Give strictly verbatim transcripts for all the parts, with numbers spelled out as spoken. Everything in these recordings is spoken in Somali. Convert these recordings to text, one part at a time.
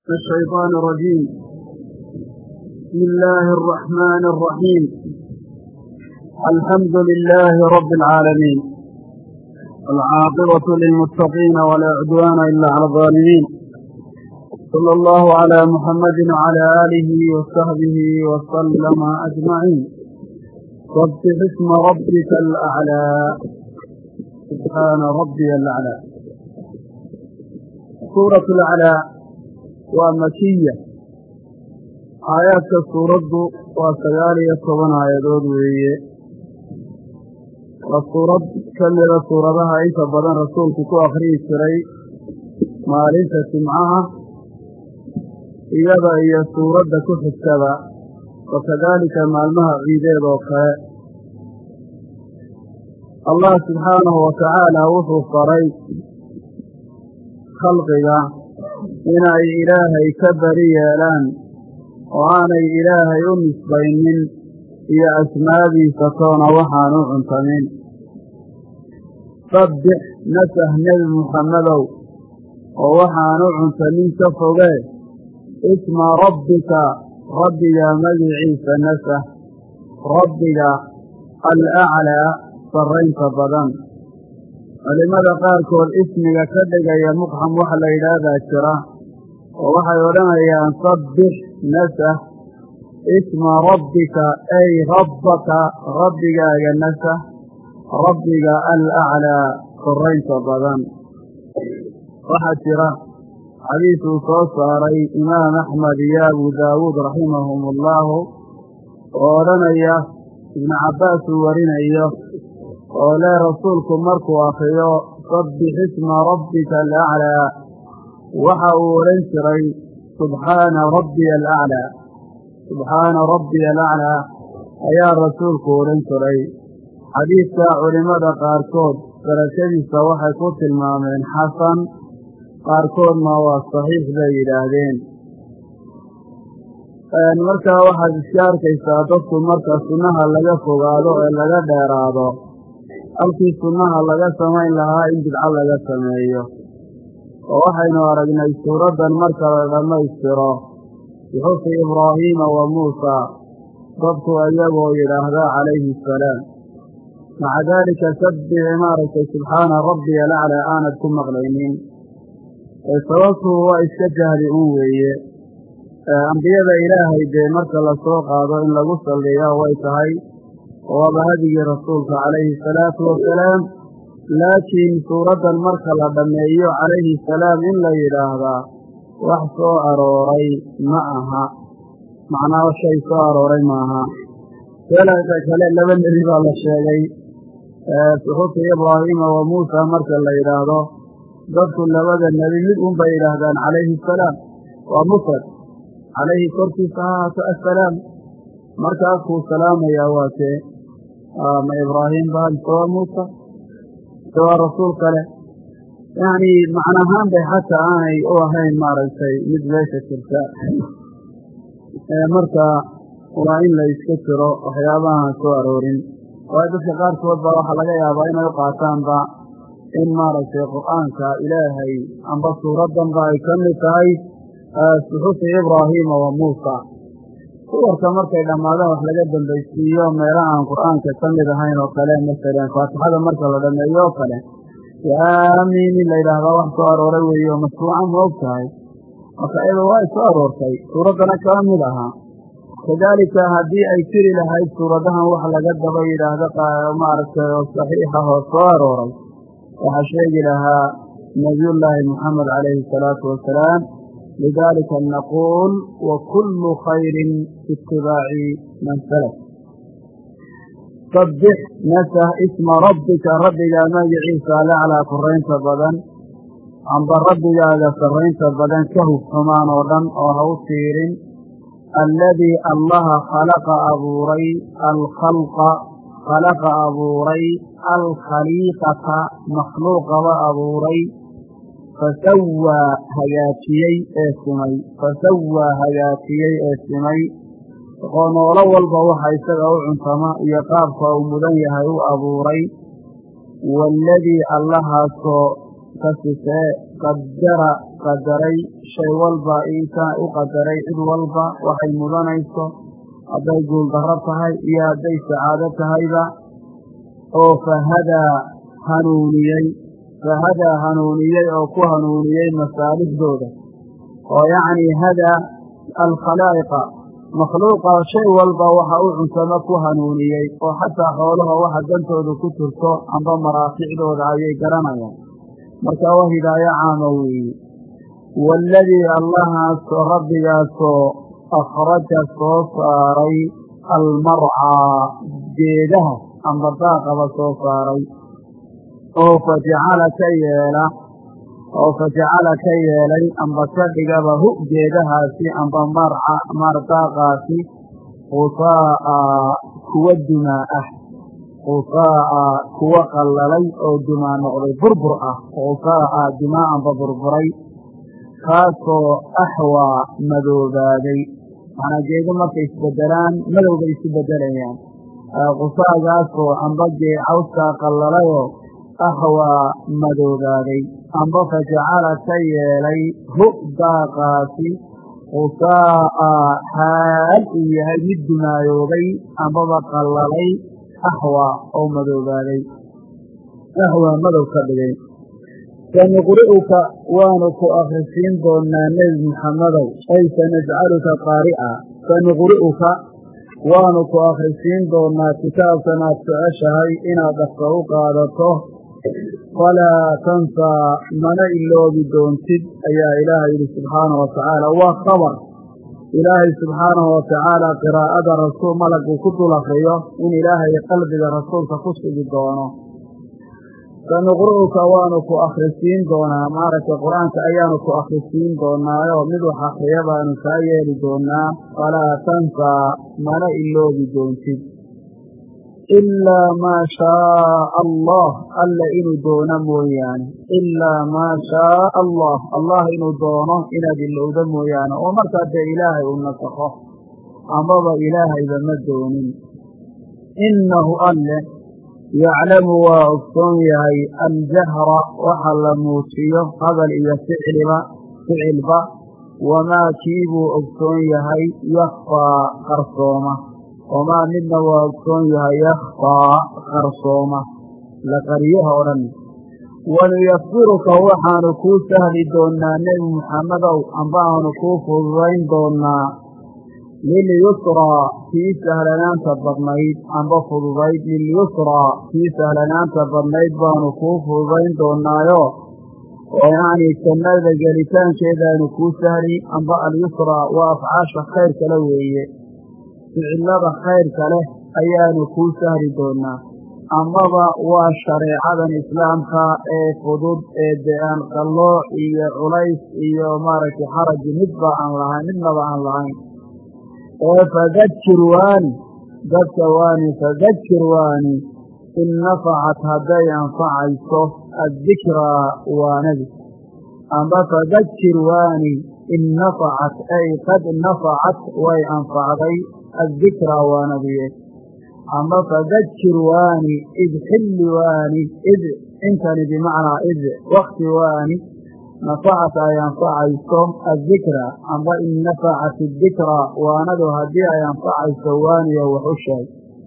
الشيطان الرجيم. بسم الله الرحمن الرحيم. الحمد لله رب العالمين، العاقبة للمتقين ولا عدوان إلا على الظالمين. صلى الله على محمد وعلى آله وصحبه وسلم أجمعين. سبح اسم ربك الأعلى. سبحان ربي الأعلى. سورة الأعلى ومكية. آيات السورة وسيالية طبعا آيات وهي السورة كمل سورة عيسى بدن رسول كتو آخري السري ما ليس سمعها إيضا هي سورة كف السبع، وكذلك مع المها عيدة وقاء. الله سبحانه وتعالى وصف قري خلقها inay ilaahay ka bari yeelaan oo aanay ilaahay u nisbaynin iyo asmaadiisa toona waxaan u cuntamin. sabbix nasah nebi muxammadow oo waxaan u cuntamin ka foge isma rabbika rabbiga magiciisa nasah, rabbiga alaclaa sarraynta badan. culimada qaarkood ismiga ka dhigaya muqxam waxa la yidhaahdaa jira oo waxay odhanayaan sabbix nasah isma rabbika ay rabbaka rabbigaaga nasah, rabbiga alaclaa sarraynta badan. waxaa jira xadiis uu soo saaray imaam axmed iyo abu daawuud raximahum ullahu oo odhanaya ibnu cabbaas uu warinayo oo lee rasuulku markuu akriyo sabbix isma rabbika alaclaa waxa uu odhan jiray subxaana rabbiya alaclaa, subxaana rabbiya alaclaa ayaa rasuulku odhan jiray. xadiidka culimmada qaarkood darajadiisa waxay ku tilmaameen xasan, qaarkoodna waa saxiix bay yidhaahdeen. markaa waxaad iska arkaysaa dadku marka sunnaha laga fogaado ee laga dheeraado halkii sunnaha laga samayn lahaa in bidco laga sameeyo. oo waxaynu aragnay suuraddan marka la dhammaystiro bixufi ibraahiima wa muusaa dadku iyagoo yidhaahdaa calayhi asalaam, maca daalika sabbix maaragtay subxaana rabbiya alaclaa aanad ku maqlaynin. sababtu waa iska jahli un weeye. ambiyada ilaahay dee marka lasoo qaado in lagu salliya way tahay waaba hadigii rasuulka calayhi asalaatu wasalaam, laakiin suuraddan marka la dhammeeyo calayhi salaam in la yidhaahdaa wax soo arooray ma aha, macnaa shay soo arooray maaha. seelaka kale laba nebi baa la sheegay suxufi ibraahiima wa muusaa marka la yidhaahdo dadku labada nebi mid un bay yidhaahdaan calayhi asalaam, waa mufrad, calayhi korkiisa ha ahaato assalaam. markaasuu salaamayaa waa kee ma ibraahim baa mise waa muusa mise waa rasuul kale. yacni macnahaan bay xataa aanay u ahayn maaragtay mid meesha jirta. marka waa in la iska jiro waxyaabahaan soo aroorin. waayo dadka qaarkood baa waxaa laga yaabaa inay u qaataanba in maaragtay qur'aanka ilaahay amba suuraddanba ay ka mid tahay suxufi ibraahiima wa muusa. suwarka markay dhammaadaan wax laga dambaysiiyo meelaha aan qur'aanka ka mid ahayn oo kale, masalan faatixada marka la dhameeyo oo kale yaamiin in la yidhaahdaa wax soo arooray weeyo mashruuca ma og tahay. marka iyada waa soo aroortay, suuraddana kala mid ahaa. kadaalika haddii ay jiri lahayd suuradahan wax laga daba yidhaahdo maaragtay oo saxiixa oo soo arooray waxaa sheegi lahaa nabiyullaahi moxamed calayhi asalaatu wasalaam. lidaalika naquul wakulu khayrin fi itibaaci man salaf. sabbix nasah isma rabbika rabbigaa magiciisa alaclaa korraynta badan, amba rabbigaaga sarraynta badan ka huf xumaan oo dhan oo ha u tiirin. alladii allaha khalaqa abuuray alkhalqa khalaqa abuuray alkhaliiqata makhluuqaba abuuray fasawaa hagaajiyey ee simay, fasawaa hagaajiyey ee simay oo noolo walba waxa isaga u cuntama iyo qaabka uu mudan yahay u abuuray. waaladii allahaasoo kasifee qadara qadaray shay walba inkaan u qadaray cid walba waxay mudanayso hadday guuldarro tahay iyo hadday sacaado tahayba oo fahadaa hanuuniyey fahadaa hanuuniyey oo ku hanuuniyey masaalixdooda oo yacnii hadaa alkhalaa'iqa makhluuqa shay walba waxa u cunsamo ku hanuuniyey oo xataa xoolaha waxa dantooda ku jirto amba maraaficdooda ayay garanayaan marka waa hidaayo caama weeye waaladii allahaasoo rabbigaasoo akhraja soo saaray almarcaa geedaha amba daaqaba soo saaray oo fajacala ka yeela oo fajacala ka yeelay amba ka dhigaba hu geedahaasi amba marca mardaaqaasi qusaa'a kuwa dumaa ah qusaa'a kuwa qallalay oo dumaa noqday burbur ah qusaa'a dumaa amba burburay kaasoo axwaa madoobaaday macnaa geedo markay isbedelaan madowbay isu bedelayaan qusaagaasoo amba gee cawskaa qallalayoo axwaa madoobaaday amba fajacala ka yeelay hu daaqaasi qusaa'a xaal uu yahay mid dumaayoobay ambaba qallalay axwaa oo madoobaaday axwaa madow ka dhigay sanuqri'uka waanu ku akhrisiin doonaa nebi muxammadow ay sanajcaluka qaari'a sanuqri'uka waanu ku akhrisiin doonaa kitaabkan aad jeceshahay inaad dhaqso u qaadato falaa tansaa mana iloobi doontid ayaa ilaahay yidhi subxaanahu wa tacaala waa khabar ilaahay subxaanahu wa tacaala qiraa'ada rasuul malaguu ku dul akriyo in ilaahay qalbiga rasuulka ku sugi doono sanuqri'uka waanu ku akhrisiin doonaa maaragtay qur-aanka ayaanu ku akhrisiin doonaayo mid wax akriya baanu kaa yeeli doonaa falaa tansaa mana iloobi doontid ilaa maa shaaa allah alla inuu doono mooyaane ilaa maa shaaa allah allah inuu doono inaad ilowda mooyaane oo markaa dee ilaahay uu nasakho amaba ilaahayba ma doonin innahu alle yaclamu waa ogsoon yahay aljahra waxa la muujiyo hadal iyo ficliba ficilba wamaa kiibuu ogsoon yahay yakfaa qarsooma wamaa midna waa ogsoon yahay yakfaa qarsooma la qariyaha o dhan wanuyafiruka waxaanu kuu sahli doonaa nebi muxammadow amba aanu kuu fududayn doonaa lilyusraa kii sahlanaanta badnayd amba fududayd lilyusraa kii sahlanaanta badnayd baanu kuu fududayn doonaayo oo yacnii jannada gelitaankeedaanu kuu sahli amba alyusraa waa afcaasha khayr kale weeye ficilada khayrka leh ayaanu kuu sahli doonaa amaba waa shareecadan islaamka ee fudud ee dee aan qallooc iyo culays iyo maaragtay xaraji midba aan lahayn midnaba aan lahayn ee fadakir waani dadka waani fadakir waani in nafacat hadday anfacayso addikraa waanadi amba fadakir waani in nafacat ay qad nafacat way anfacday addikraa waanadiye ama fadakir waani id xilli waani id intani bimacnaa id wakti waani nafacat ay anfacayso addikra amba in nafacat addikra waanadu haddii ay anfacayso waaniyo wax u sheeg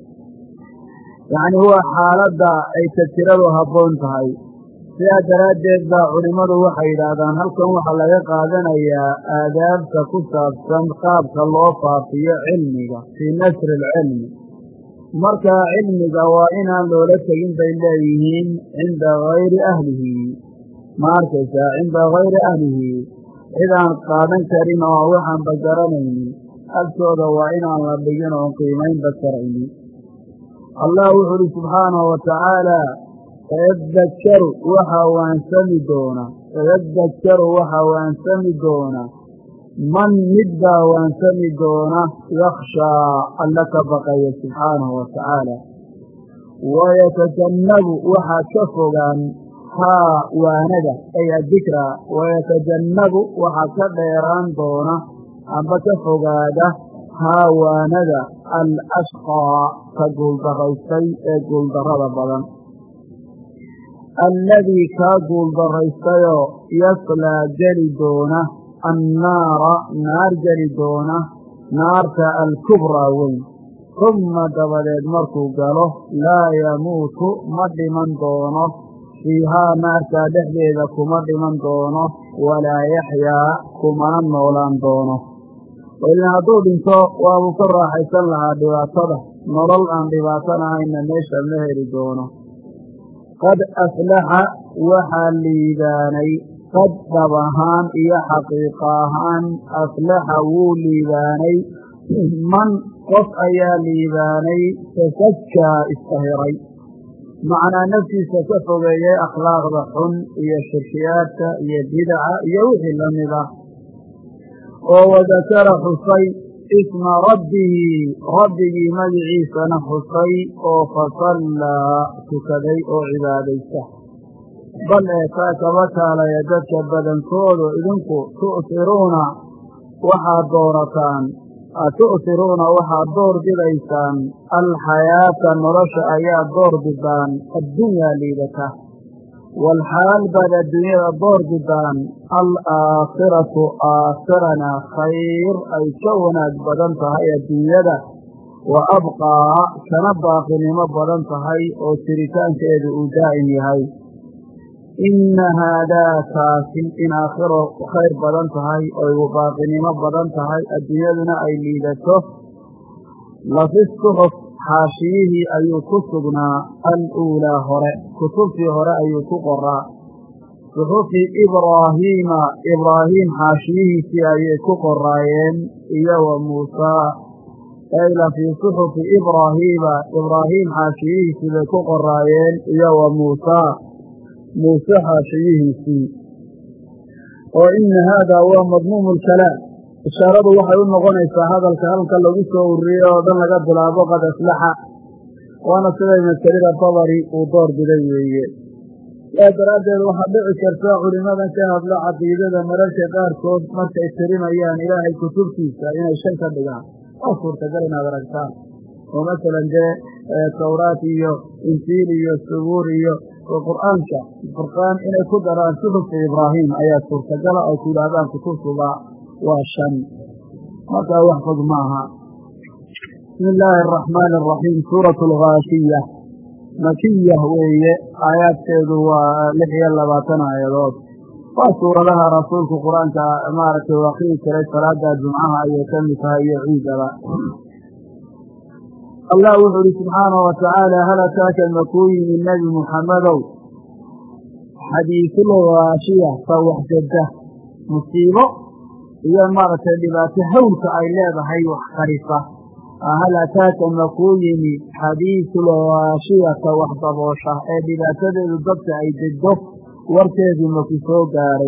yacni huwa xaaladda ay tadkiradu habboon tahay sidaa daraaddeed baa culimmadu waxay yidhaahdaan halkan waxaa laga qaadanayaa aadaabta ku saabsan qaabka loo faafiyo cilmiga fii nasri alcilmi markaa cilmiga waa inaan loola tegin bay leeyihiin cinda gayri ahlihi ma arkaysaa cinda gayri ahlihi cid aan qaadan karin oo waxaanba garanaynin agtooda waa inaan la dhigin oon qiimaynba karaynin allah wuxu uhi subxaanahu wa tacaala sayadakkaru waxaa waansami doona sayadakkaru waxaa waansami doona man mid baa waansami doona yakhshaa alla ka baqaya subxaanahu wa tacaala wayatajannabu waxaa ka fogaan haa waanada ay addikraa wayatajannabu waxaa ka dheeraan doona amba ka fogaada haa waanada alashqaa ka guuldaraystay ee guuldarrada badan alladii kaa guuldarraystayoo yaslaa geli doona annaara naar geli doona naarta alkubraa weyn humma dabadeed markuu galo laa yamuutu ma dhiman doono fiihaa naartaa dhexdeeda kuma dhiman doono walaa yaxyaa kumana noolaan doono ilaa hadduu dhinto waabuu ka raaxaysan lahaa dhibaatada nolol aan dhibaato lahayna meesha ma heli doono qad aflaxa waxaa liibaanay qad dhab ahaan iyo xaqiiqa ahaan aflaxa wuu liibaanay man qof ayaa liibaanay tasakkaa istahiray macnaa naftiisa ka fogeeyey akhlaaqda xun iyo shirkiyaadka iyo bidaca iyo wixii la mid ah oo wadakara xusay isma rabbihi rabbigii magiciisana xusay oo fasallaa tukaday oo cibaadaysta bal ee taa kaba kaalaya dadka badankoodu idinku tu'tiruuna waxaad doorataan tu'tiruuna waxaad door bidaysaan alxayaata nolosha ayaad door bidaan addunyaa liidata walxaal baad adduunyada door bidaan alaakhiratu aakhirana khayr ay ka wanaag badan tahay adduunyada wa abqaa kana baaqinimo badan tahay oo jiritaankeedu uu daa'im yahay inna haadaa kaasi in aakhiro khayr badan tahay oy baaqinimo badan tahay adduunyaduna ay liidato lafi suxuf xaashiyihii ayuu ku sugnaa aluulaa hore kutubtii hore ayuu ku qoraa suxufi ibraahiima ibraahiim xaashiyihiisii ayay ku qoraayeen iyo wa muusaa ay lafii suxufi ibraahiima ibraahiim xaashiyihiisii bay ku qoraayeen iyo wa muusaa muuse xaashiyihiisii oo ina haadaa waa madmuumu lkalaam ishaaradu waxay u noqonaysaa hadalka halka lagu soo ururiyey oo dhan laga bilaabo qad aslaxa waana sida ibnu jariir adabari uu door biday weeye saa daraaddeed waxaa dhici karta culimadan ka hadlo caqiidada mararka qaarkood markay tirinayaan ilaahay kutubtiisa inay shan ka dhigaan waa suurtagal inaad aragtaan oo masalan dee tawraat iyo injiil iyo subuur iyo qur'aanka furqaan inay ku daraan suxufi ibraahim ayaa suurtagala ay ku yidhaahdaan kutubtuba waa shan markaa wax fog maaha bismi illaahi araxmaani araxiim suuratu alghaashiya makiya weeye aayaadkeedu waa lix iyo labaatan aayadood waa suuradaha rasuulku qur-aanka maaragtay u akriyi jiray salaada jumcaha ayay ka mid tahay iyo ciidaba allah wuxuu uhi subxaanahu watacaala hal ataaka makuu yimi nebi muxammadow xadiisulghaashiya ta waxjada musiibo iyo maaragtay dhibaato hawlka ay leedahay wax qarisa hal ataaka makuu yimi xadiisulghaashiya ta wax daboosha ee dhibaatadeedu dadka ay degdo warkeedii maku soo gaaray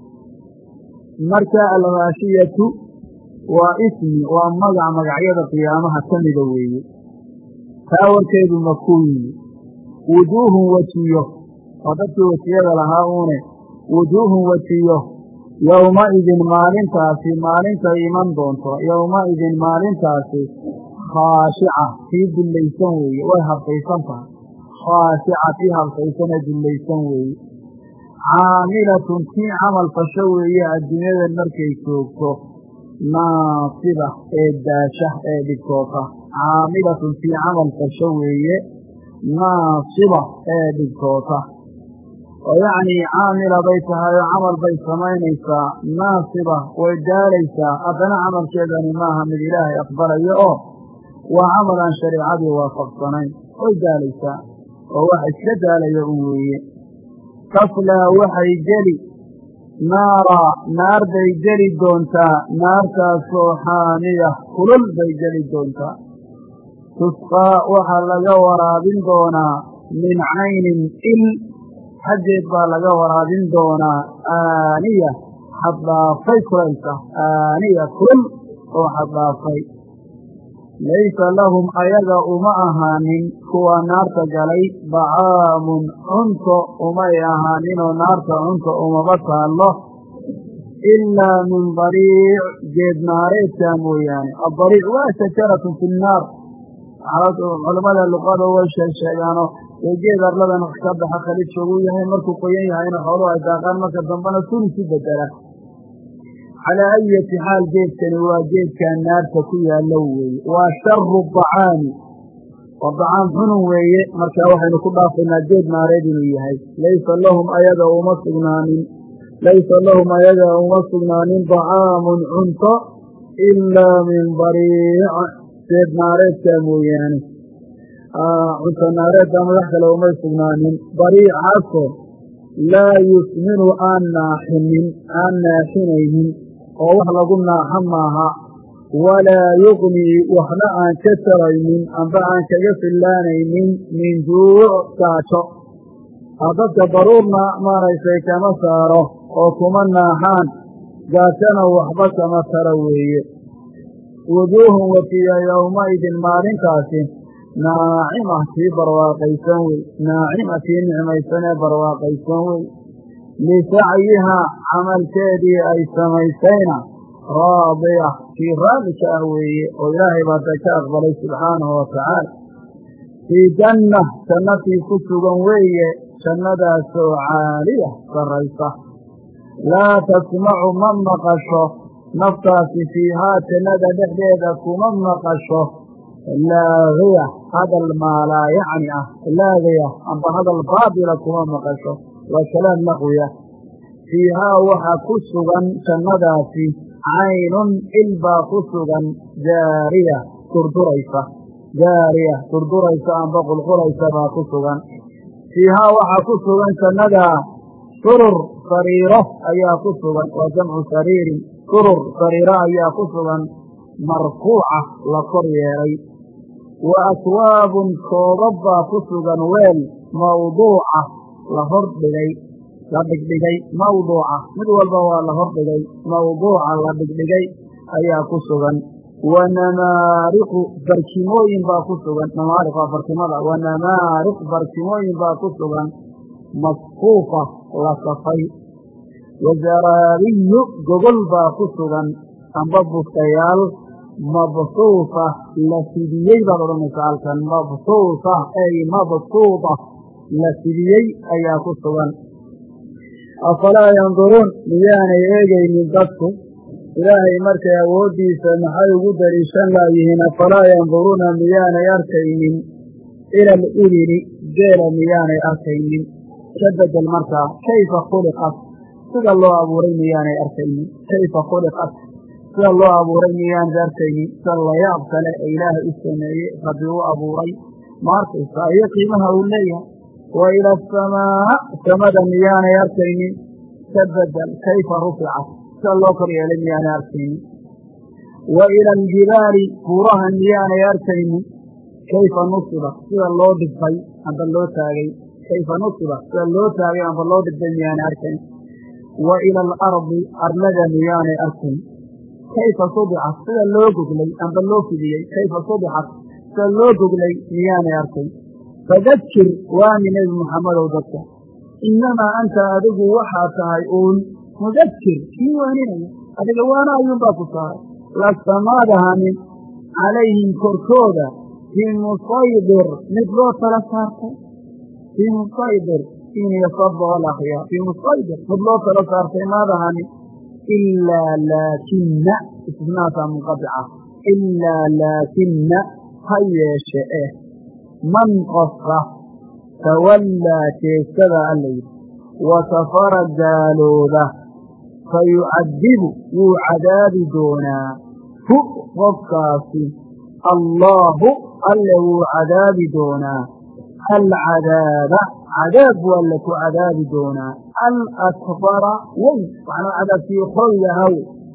marka alghaashiyatu waa ismi waa magac magacyada qiyaamaha ka mida weeye taa warkeedu makuu yimi wujuuhun wejiyo oo dadkii wejiyada lahaa uune wujuuhun wejiyo yowmaidin maalintaasi maalinta iman doonto yowmaidin maalintaasi khaashica tii dullaysan weeye way habsaysan tahay khaashica tii habsaysane dullaysan weeye caamilatun tii camal fasho weeye adduunyadan markay joogto naasiba ee daasha ee dhibtoota caamilatun tii camal fasho weeye naasiba ee dhibtoota oo yacnii caamila bay tahay oo camal bay samaynaysaa naasiba way daalaysaa haddana camalkeedani maaha mid ilaahay aqbalayo oo waa camal aan shareicadii waafaqsanayn way daalaysaa oo wax iska daalaya un weeye taslaa waxay geli naara naar bay geli doontaa naartaasoo xaamiya kulul bay geli doontaa tusqaa waxaa laga waraabin doonaa min caynin il xaggeed baa laga waraabin doonaa aaniya xaddhaafay kulaylka aaniya kulul oo xaddhaafay laysa lahum ayaga uma ahaanin kuwa naarta galay dacaamun cunto umay ahaaninoo naarta cunto umaba taallo ilaa min dariic geed naareedka mooyaane addariic waa shajaratun fi nnaar culammada luqada way sheeg sheegaano geed arladan wax ka baxa khalid ugu yahay markuu qoyan yahayna xooluhu ay daaqaan marka dambana suri si bedela calaa ayati xaal geedkani waa geedkaa naarta ku yaallo weeye waa sharu dacaami waa dacaam xunun weeye markaa waxaynu ku dhaafaynaa geed naareed inuu yahay laysa lahum ayaga uma sugnaanin laysa lahum ayaga uma sugnaanin dacaamun cunto ilaa min dariic geed naareedkaa mooyaane cunto naareedka madax kale umay sugnaanin dariicaasoo laa yusminu aan naaxinin aan naaxinaynin oo wax lagu naaxa maaha walaa yuqnii waxna aan ka taraynin amba aan kaga fillaanaynin min juuc gaajo dadka daruurna maaraysay kama saaro oo kuma naaxaan gaajona waxba kama taro weeye wujuuhun wafiya yowmaidin maalintaasi naacima tii barwaaqaysan wey naacima tii nicmaysan ee barwaaqaysan wey lisacyihaa camalkeedii ay samaysayna raadiya kii raalli ka ah weeye oo ilaahay baata ka aqbalay subxaanahu watacaala fii janna jannatii ku sugan weeye jannadaasoo caaliya sarraysa laa tasmacu ma maqasho naftaasi fiihaa jannada dhexdeeda kuma maqasho laagiya hadal maalaa yacni ah laagiya amba hadal baatila kuma maqasho waa kalaam laqwiya fiihaa waxaa ku sugan jannadaasi caynun il baa ku sugan jaariya durduraysa jaariya durduraysa amba qulqulaysa baa ku sugan fiihaa waxaa ku sugan jannadaa surur sariiro ayaa ku sugan waa jamcu sariirin surur sariiro ayaa ku sugan marfuuca la kor yeelay wa akwaabun koobab baa ku sugan weel mawduuca la hordhigay la dhigdhigay mawduuca mid walba waa la hordhigay mawduuca la dhigdhigay ayaa ku sugan wa namaariqu barkimooyin baa ku sugan namaariq waa barkimada wa namaariq barkimooyin baa ku sugan masfuufa la safay wa zaraabiyu gogol baa ku sugan amba bustayaal mabsuufa la fidiyey baad odhanaysa halkan mabsuufa ay mabsuuda la fidiyey ayaa ku sugan afalaa yanduruun miyaanay eegaynin dadku ilaahay markay awooddiisa maxay ugu daliishan laayihiin afalaa yanduruuna miyaanay arkaynin ila alibili geela miyaanay arkaynin ka bedel markaa kayfa khuliqat sida loo abuuray miyaanay arkaynin kayfa khuliqat sida loo abuuray miyaanay arkaynin sida layaab kale ee ilaahay u sameeyey rabbi u abuuray ma arkaysaa iyo qiimaha uu leeyahay wa ila asamaa samada miyaanay arkaynin ka bedel kayfa ruficat sida loo kor yeelay miyaanay arkaynin wa ila aljibaali buuraha miyaanay arkaynin kayfa nusiba sida loo dhigtay amba loo taagay kayfa nusiba sida loo taagay amba loo dhigtay miyaanay arkayn wa ila alardi arlada miyaanay arkayn kayfa subicat sida loo goglay amba loo fidiyey kayfa subicat sida loo goglay miyaanay arkayn fadakir waani nebi muxammadow dadka innamaa anta adigu waxaa tahay uun mudakir kii waaninaya adiga waana ayuunbaa ku saaray lasta maadahanin calayhim korkooda fii musaydir mid loo tala saartay fii musaydir iniyasaboo alakhiyaa fii musaydir mid loo tala saartay maadahanin ilaa laakina istisnaasaa munqadica ilaa laakina ha yeeshe eh man qofka tawallaa jeestada alla yidhi wa kafara gaalooda fa yucadibu wuu cadaabi doonaa hu qofkaasi allaahu alle wuu cadaabi doonaa alcadaaba cadaab buu alle ku cadaabi doonaa alakbara weyn waxna cadaabkii khoygahaw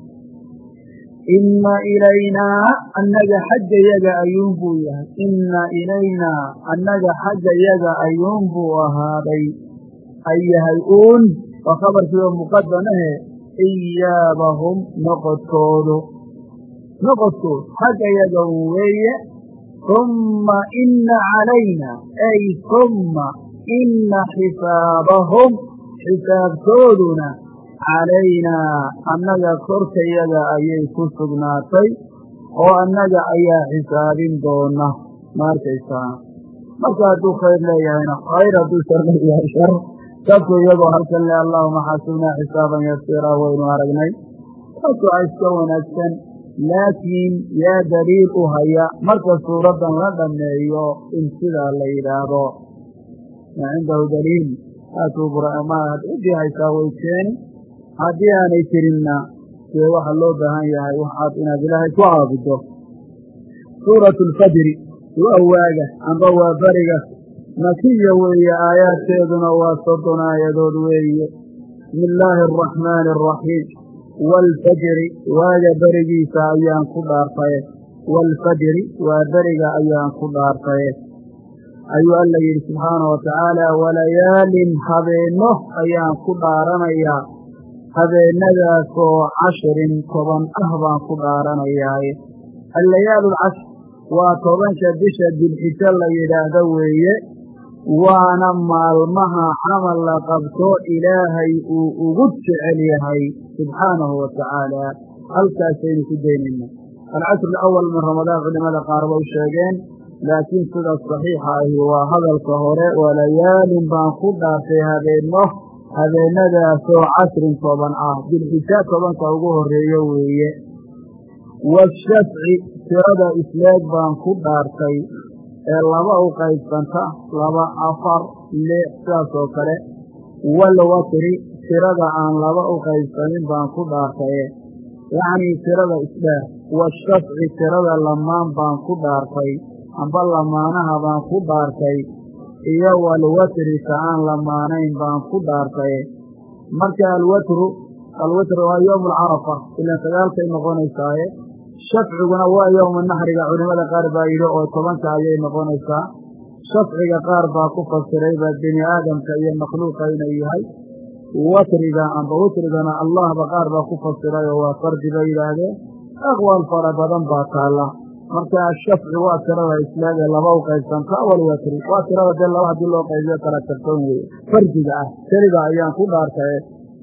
inna ilaynaa annaga xagga yaga ayuun buu yahay inna ilaynaa annaga xagga yaga ayuun buu ahaaday ay yahay uun waa khabarkiiba muqadamahe iyaabahum noqodkoodu noqodkood xagga yaga un weeye humma inna calayna ay humma inna xisaabahum xisaabtooduna calaynaa annaga korkayaga ayay ku sugnaatay oo annaga ayaa xisaabin doona ma arkaysaa marka hadduu khayr leeyahayna khayr, hadduu shar leeyahay shar. dadku iyagoo halkan le allahuma xasibnaa xisaaban yasiira waynu aragnay, taas waa iska wanaagsan. laakiin yaa daliil u haya marka suuraddan la dhammeeyo in sidaa la yidhaahdo ma cindahu daliil haatuu buramaad ciddii haysaa way keeni, haddii aanay jirinna dee waxa loo baahan yahay waxaad inaad ilaahay ku caabudo. suuratu alfajri waa waaga amba waa beriga, makiya weeye, aayaadkeeduna waa soddon aayadood weeye. bismi illaahi araxmaani araxiim. waalfajri waaga berigiisa ayaan ku dhaartaye, waalfajri waa beriga ayaan ku dhaartaye ayuu alla yidhi subxaana wa tacaala. walayaalin habeenno ayaan ku dhaaranayaa, habeenadaasoo cashirin toban ah baan ku dhaaranayaaye. allayaalu alcashr waa tobanka bisha dilxijo la yidhaahdo weeye, waana maalmaha camal la qabto ilaahay uu ugu jecel yahay subxaanahu wa tacaala. halkaasaynu ku daynayna. alcashru alawal min ramadaan culimada qaar ba u sheegeen, laakiin sida saxiixa ahi waa hadalka hore, walayaalin baan ku dhaartay habeenno, habeenadaasoo cashrin toban ah, dilxijo tobanka ugu horeeyo weeye. washafci tirada isleeg baan ku dhaartay ee laba u qaybsanta, laba, afar, lix, sidaas oo kale. walwatri tirada aan laba u qaybsanin baan ku dhaartaye, yacnii tirada isdheer. washafci tirada lamaan baan ku dhaartay, amba lamaanaha baan ku dhaartay, iyo walwatri ka aan lamaanayn baan ku dhaartaye. marka alwatru alwatru waa yowmu alcarafa, ilaan sagaalkay noqonaysaaye. shafciguna waa yowma naxriga, culimada qaar baa yidhi oo tobanka ayay noqonaysaa. shafciga qaar baa ku fasirayba bini aadamka iyo makhluuqa inuu yahay. watriga amba watrigana allahba qaar baa ku fasiray oo waa fardi bay yidhaahdeen. aqwaal fara badan baa taalla. marka ashafci waa tirada islaamee laba u qaybsanta, walwatri waa tirada dee laba haddii loo qaybiyo kala tartan weeye, fardiga ah. tiriga ayaan ku dhaartaye.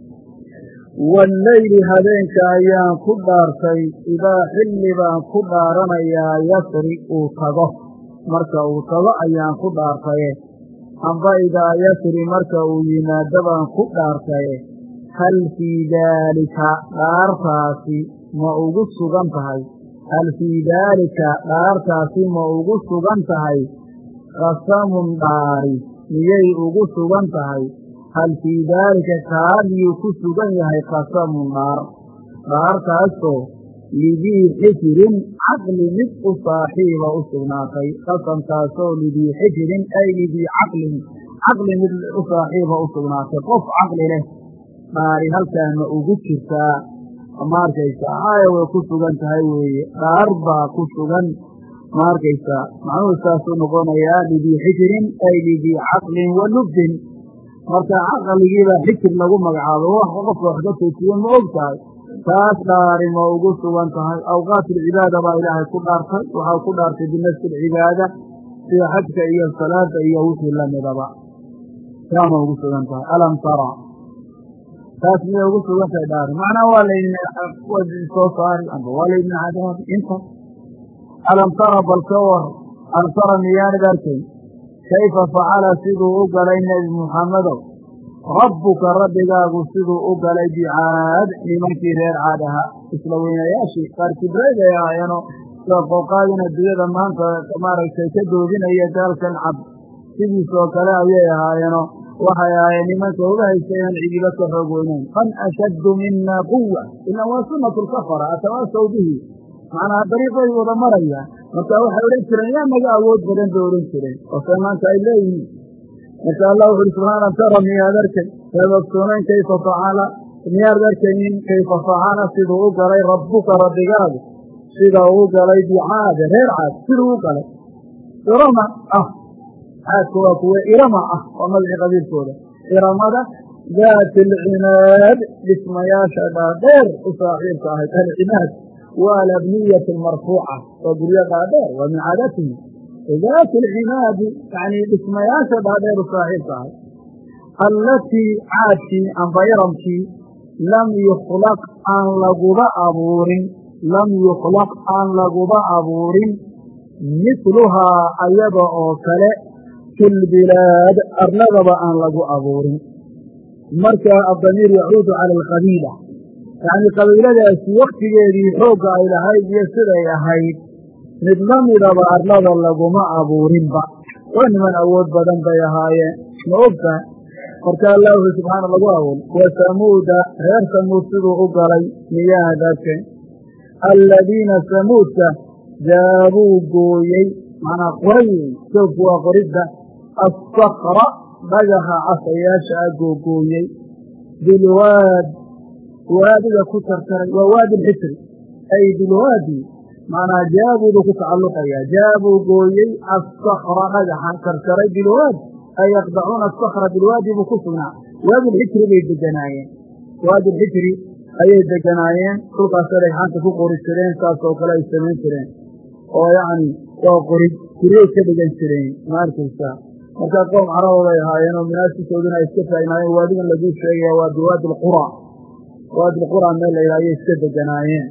walleyli habeenka ayaan ku dhaartay, idaa xilli baan ku dhaaranayaa yasri uu tago, marka uu tago ayaan ku dhaartaye. amba idaa yasri marka uu yimaado baan ku dhaartaye. hal fii daalika dhaartaasi ma ugu sugan tahay hal fii daalika dhaartaasi ma ugu sugan tahay qasamun dhaari miyay ugu sugan tahay hal fii daalika kaa miyuu ku sugan yahay qasamun dhaar dhaartaasoo lidii xijirin caqli mid u saaxiiba u sugnaatay. qasamkaasoo lidii xijirin ay lidii caqlin caqli mid u saaxiiba u sugnaatay, qof caqli leh dhaari halkaa ma ugu jirtaa? ma arkaysaa aaya way ku sugan tahay weeye, dhaar baa ku sugan. ma arkaysaa macnuhu saasuu noqonayaa lidii xijirin ay lidii caqlin wa lubdin. marka caqligiibaa xijir lagu magacaabo, wax qofka wax ka toojiye ma og tahay, taas dhaari ma ugu sugan tahay. awqaat alcibaada baa ilaahay ku dhaartay, waxaa ku dhaartay binafsi alcibaada sida xajka iyo salaada iyo wixii lamidaba, taa ma ugu sugan tahay. alam tara taas miyay ugu sugan tahay dhaari? macnaa waa laydin soo saari amba waa laydin cadaabi inta. alam tara bal ka war, alam tara miyaanid arkayn kayfa facala siduu u galay nebi muxammedow rabbuka rabbigaagu siduu u galay bicaad nimankii reer caad ahaa, isla weynayaashii qaar kibrayd ay ahaayeenoo sida qooqaadin adduunyada maanta maaragtay ka doodinaya daalkan cad sidiisoo kale ayay ahaayeenoo waxay ahaayeen nimanka uga haystayaan cidiba ka xoog weynayn. man ashaddu mina quwa, ilan waa sunnatu lkafara atawaasaw bihi, macnaha dariiqay wada maraya. marka waxay odhan jireen yaa naga awood badan bay odhan jireen, oo se maanta ay leeyihiin. marka allah wuxu uhi subxaana tara miyaad arkay yaad ogsoonayn kayfa facala miyaad arkaynin kayfa facala siduu u galay rabbuka rabbigaadu sida uu galay bicaada reer caad siduu u galay. irama ah caadka waa kuwe irama ah waa magacii qabiilkooda. iramada daati alcimaad dhismayaasha dhaadheer u saaxiibka ahayd. alcimaad waa alabniyati almarfuuca, waa guryo dhaadheer, waa min caadatihi daati alcimaadi, yani dhismayaasha dhaadheer u saaxiibka ahayd. allatii caadkii amba iramkii lam yukhlaq aan laguba abuurin lam yukhlaq aan laguba abuurin mithluhaa ayada oo kale في البلاد أرنب أن لقوا أبوري مركا الضمير يعود على القبيلة يعني قبيلة في وقت يدي حوق إلى هاي يسر إلى هاي نظام إذا أرنب لقوا ما أبورين با وإن من أود بدن بيا هاي نوبة مركا الله سبحانه وتعالى وثمود غير ثمود سدوا أقري مياه ذاك الذين ثمود جابوا قويي معنى قري سوفوا قريدة الصخرة بجها عصياش أقوقويي بالواد وادي كتر تري ووادي الحسر أي بالوادي معنى جابوا ذو تعلقيا جابوا قويي الصخرة بجها كرتري بالواد أي يقضعون الصخرة بالوادي بكسنا وادي الحسر بيد الجنايين وادي الحسر أي الجنايين سلطة سريحان تفوق السرين ساسو كلا يستمين سرين ويعني وقريب كريه كبجان سرين ماركسا marka qoom carab ay haayeen oo munaasibkooduna ay iska faa'iideeyeen waadigan lagu sheegay waa duwaad al-qura waad al-qura meel ay ay iska deganaayeen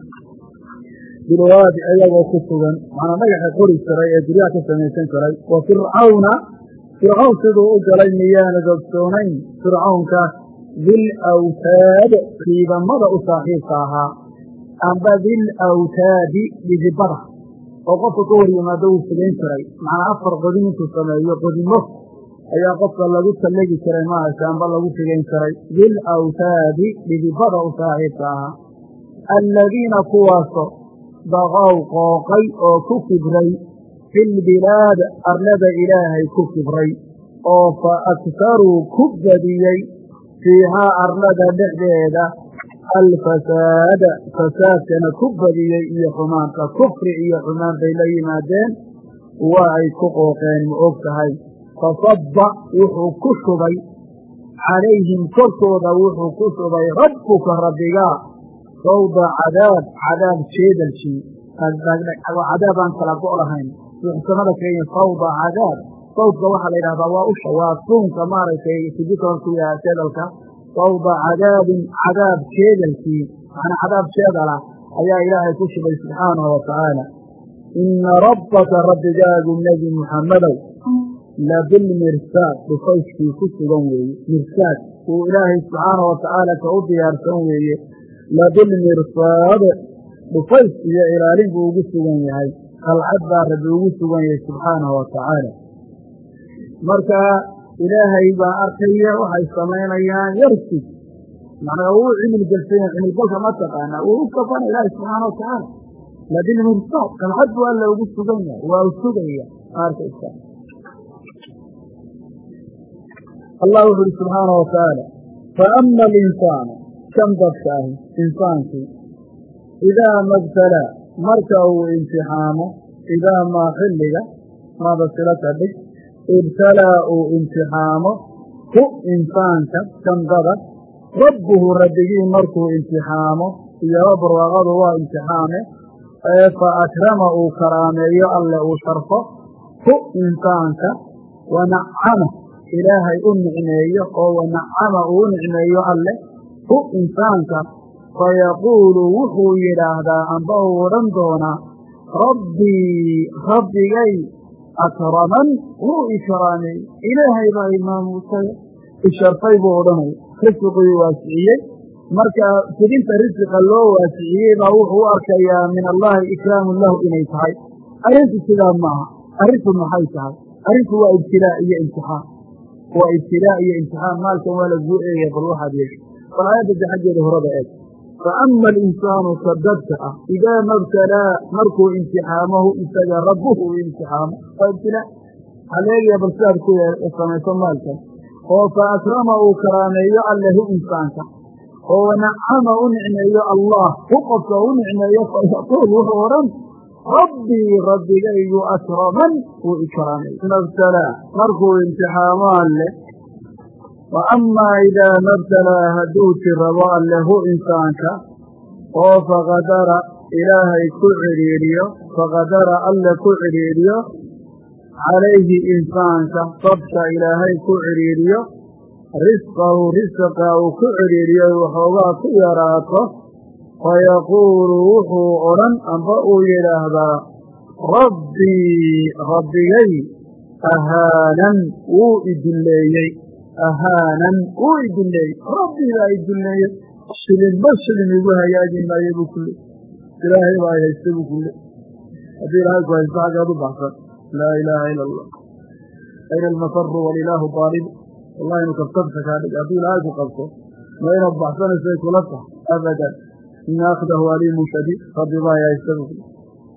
duwaad ayagoo ku sugan mana magaca qori saray ee duriyaha ka sameeysan karay waa fircauna fircaun sidoo u galay miyaana dadkoonayn fircaunka bil awtaad qiidamada u saaxiibka ahaa amba bil awtaadi bidibada oo qofka ka hor yimaado uu filayn karay macna afar qodin intuu sameeyo qodimo ayaa qofka lagu tallegi karay maaha amba lagu filayn karay bil awtaadi bidibada u saaxiibka ahaa aladiina kuwaaso baqaw qooqay oo ku kibray fi lbilaad arlada ilaahay ku kibray oo fa aktaruu ku badiyey fiihaa arlada dhexdeeda الفساد فساد كان كبري إيا حمانك كفر إيا حمان بيلي مادين وعي كقوقين مؤكتهي فصب وحو كشبي عليهم كركوض وحو كشبي ربك ربك صوب عذاب عذاب شيد الشيء عذاب أن تلقوا لهين يحسن لك صوب عذاب صوب واحد إلى ضواء وصوم كما رأيك تجيكم فيها سيدلك صوب عذاب عذاب شيدلكي عن عذاب شيدلة أيها إلهي كشبه سبحانه وتعالى إن ربك رب جاء النبي محمد لبالمرساد بصيشكي كشبه مرساد وإلهي سبحانه وتعالى كأودي يرسوه لبالمرساد بصيشكي إلى ربه كشبه العبد ربه كشبه سبحانه وتعالى مركا إلهي بأركيه وحي سمينيان يرسي معنى هو عمل جلسين عمل جلسة ما تقانا وهو كفان إلهي سبحانه وتعالى لدين مرصاد كان حد وقال له وقص دنيا وأوسدنيا أرك إسلام الله سبحانه وتعالى فأما الإنسان كم ضفته إنسانك إذا ما ابتلى مركه امتحانه إذا ما خلق ما بصلت به ابتلاء امتحانه هو إنسانك كم ضرب ربه ربه مركه امتحانه يا رب الرغض هو امتحانه فأكرمه كرامه الله شرفه هو إنسانك ونعمه إلهي أنعنيه ونعمه أنعنيه الله هو إنسانك فيقول وحو يلاهدا أنبه ورندونا ربي ربي جاي أكرمن هو إكرامي إلهي با إمام موسى الشرطي بورنه رزقي واسعيه مركا سدين رزق الله واسعيه هو أركيا من الله إكرام له إليتهاي أرنت السلام معها أرنت المحيطها أرنت هو ابتلائي امتحان هو ابتلائي امتحان مالك ولا جوئي بالروح هذه فالآيات الحجة هربائك فأما الإنسان صدقته إذا ما ابتلى مركو امتحامه إذا ربه امتحامه فابتلى عليه يبرسال كوية السماء مالك فأكرمه كرامي الله إنسانك ونعمه نعمي الله فقطه نعمي فيقول وحورا ربي ربي جاي أكرمن وإكرامي نبتلى مركو امتحامان له وأما إذا نبتلى هدوك الرضاء له إنسانك فقدر إلهي كعريريو فقدر ألا كعريريو عليه إنسانك صبت إلهي كعريريو رزقه رزقه كعريريو وحواه كيراته فيقول وحو أرن أنبأوا إلهذا ربي ربي ahaanan wuu idilleeyey ahaanan wuu idilleeyey rabbigaa idilleeyey shilinba shilin igu hagaagi maayo buu ku le ilaahay baa ay haysta buu ku le haddii ilaahay ku haysto xaggeed u baxsan laa ilaaha ila allah ayna almafaru walilaahu daalibu wallahi inu kabtabka kaa dhig haddii ilaahay ku qabto ma inaad baxsanaysay kula tahay abadan ina akhdahu aliimun shadiid rabbi baa ay haysta buu ku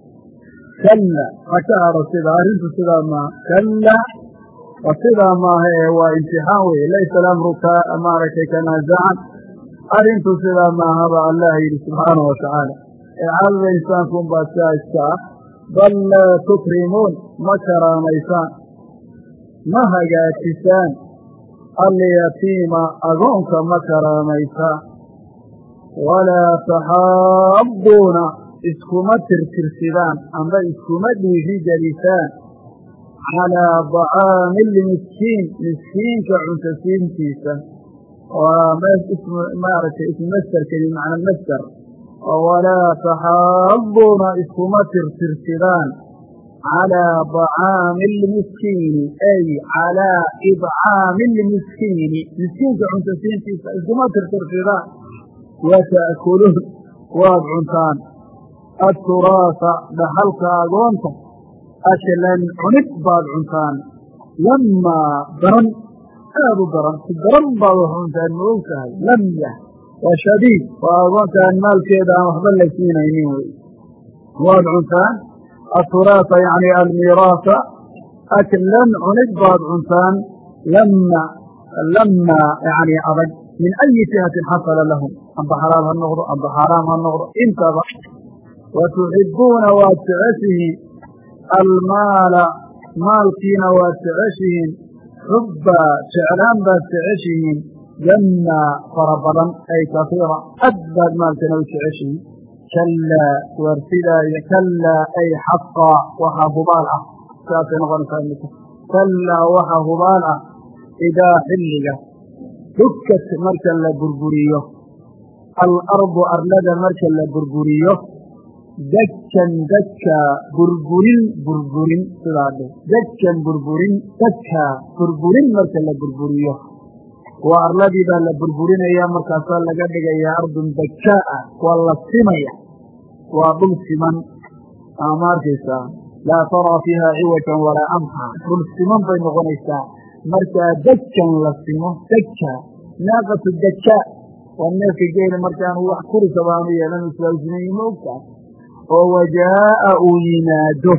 kalla ha ka haro sidaa arrintu sidaa maaha kalla wa sidaa maaha ee waa imtixaan weye laysa alamru ka maaragtay kanaazacan arrintu sidaa maaha baa allah yidhi subxaanahu watacaala ee caadada insaankuun baa sidaa iska ah bal laa tukrimuun ma karaamaysaan ma hagaajisaan alyatiima agoonka ma karaamaysaan walaa taxaabbuuna iskuma tirtirsidaan amba iskuma dhiiri gelisaan calaa dacaami lmiskiin miskiinka cuntasiintiisa waa maaragtay ismu masderkani macna masder walaa taxaabbuuna iskuma tirtirsidaan calaa dacaami lmiskiini ay calaa idcaami lmiskiini miskiinka cuntasiintiisa iskuma tirtirsidaan wata'kuluun waad cuntaan aturaasa dhaxalka agoonta aklan cunid baad cuntaan lamaa daran aad u daran si daran baad wax cuntaan ma og tahay lamya waa shadiid waa agoontaan maalkeeda aan waxba la siinaynin wey waad cuntaan aturaasa yacni almiiraasa aklan cunid baad cuntaan lama lamaa yani adag min ayi jihatin xasala lahum amba xalaal ha noqdo amba xaaraam ha noqdo intaba watuxibuuna waad jeceshihiin almaala maalkiina waad jeceshihiin xubbaa jeclaan baad jeceshihiin jammaa fara badan ay kasiira ad baad maalkana u jeceshihiin kallaa waar sidaaya kallaa ay xaqaa waxaa hubaal ah saasay noqonaysaa imika kallaa waxaa hubaal ah idaa xilliga dukkat marka la burburiyo alardu arlada marka la burburiyo dakkan dakkaa burburin burburin sidaa dhe dakkan burburin dakkaa burburin marka la burburiyo waa arladii baa la burburinaya markaasaa laga dhigayaa ardun dakaa'a waa la simaya waa dhul siman ama arkaysaa laa taraa fiiha ciwajan walaa amha dhul siman bay noqonaysaa markaa dakkan la simo dakkaa naaqatu dakaa waa neefka geela markaanu wax kurikaba aanu yeelan islaawsinayni ma ogtahay oo wajaa'a uu yimaado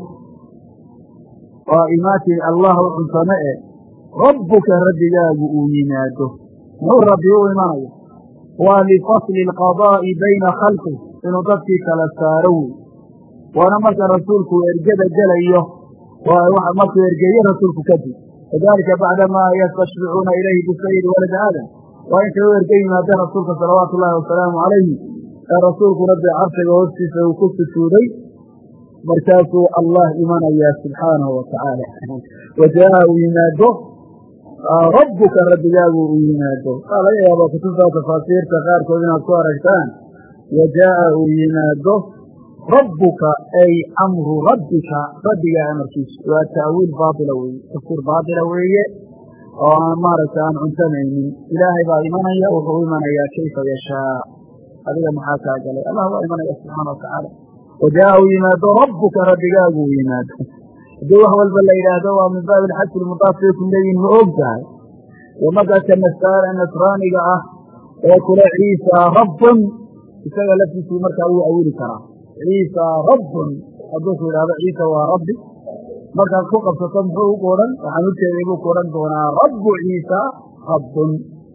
waa imaatii allah u cuntame e rabbuka rabbigaagu uu yimaado muxuu rabbi u imanayo waa lifasli alqadaa'i bayna khalqih inuu dadkii kala saaro wey waana marka rasuulku ergada gelayo markuu ergeeye rasuulku kadib kadalika bacdamaa yastashficuuna ilayhi bisayidi walad aadam waa intay u erge yimaadeen rasuulka salawaatu ullaahi wasalaamu calayhi ee rasuulku rabbi carshiga hortiisa uu ku sujuuday markaasuu allah imanayaa subxaanahu watacaala wajaa'a uu yimaado rabbuka rabbigaagu uu yimaado waa laga yaaba kutubta tafaasiirta qaarkood inaad ku aragtaan wajaa'a uu yimaado rabbuka ay amru rabbika rabbigaa amarkiisa waa ta'wiil baatila weeye tafsiir baatila weeye oo aan maaragtay aan cuntamaynin ilaahay baa imanaya wuxuu u imanayaa kayfa yashaa adiga maxaa kaa galay allah waa imanaya subxaana watacaala wajaa'a uu yimaado rabbuka rabbigaagu uu yimaado haddii wax walba la yidhaahdo waa min baabi alxaji ilmudaaf bay ku leeyihin ma og tahay oo markaaka nasaara nasraaniga ah ee kule ciisa rabbun isaga laftiisii markaa wuu awili karaa ciisa rabbun hadduu ku yidhahdo ciisa waa rabbi markaad ku qabsato muxuu ugu odhan waxaan u jeeday buu ku odhan doonaa rabbu ciisa rabbun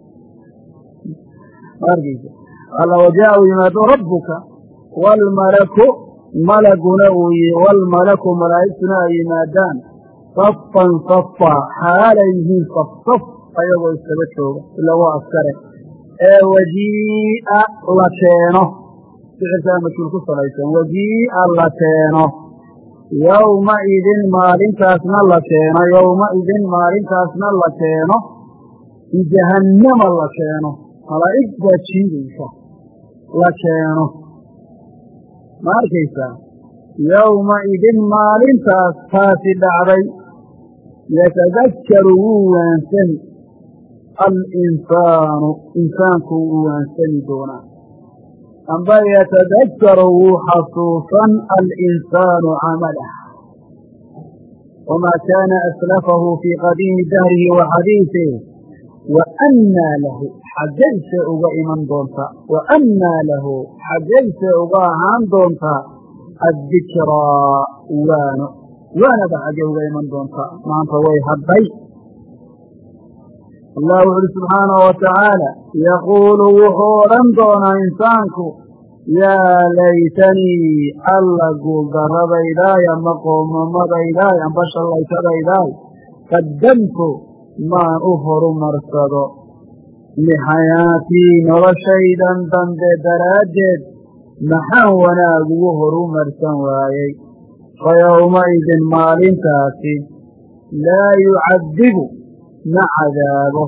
markiisa alla wajaa'a uu yimaado rabbuka waalmalaku malaguna uu waalmalaku malaa'igtuna ay yimaadaan safan safa xaalay yihiin saf saf ayagoo iskaga jooga ila waa askare ee wajii'a la keeno ficilkaa majhuul ku salaysan wajii'a la keeno yowmaidin maalintaasna la keeno yowmaidin maalintaasna la keeno bijahannama la keeno malaa'ig baa jiidaysa la keeno ma arkaysaa yowmaidin maalintaas taasi dhacday yatadakkaru wuu waansani alinsaanu insaanku wuu waansani doonaa amba yatadakkaru wuu xasuusan alinsaanu camalah wamaa kaana aslafahu fii qadiimi dahrihi wa xadiiثih waannaa lahu xaggayse uga iman doontaa waannaa lahu xaggayse uga ahaan doontaa addikraa waano waanaba xaggay uga iman doontaa maanta way hadday allah wuxu uhi subxaanahu watacaala yaquulu wuxuu odhan doonaa insaanku yaa laytanii alla guuldarradaydaay ama qoomammadaydaay amba shallaytadaydaay qaddamtu maan u horumarsado lixayaatii noloshaydan dambe daraaddeed maxaan wanaag ugu horumarsan waayey fa yowmaidin maalintaasi laa yucadibu ma cadaabo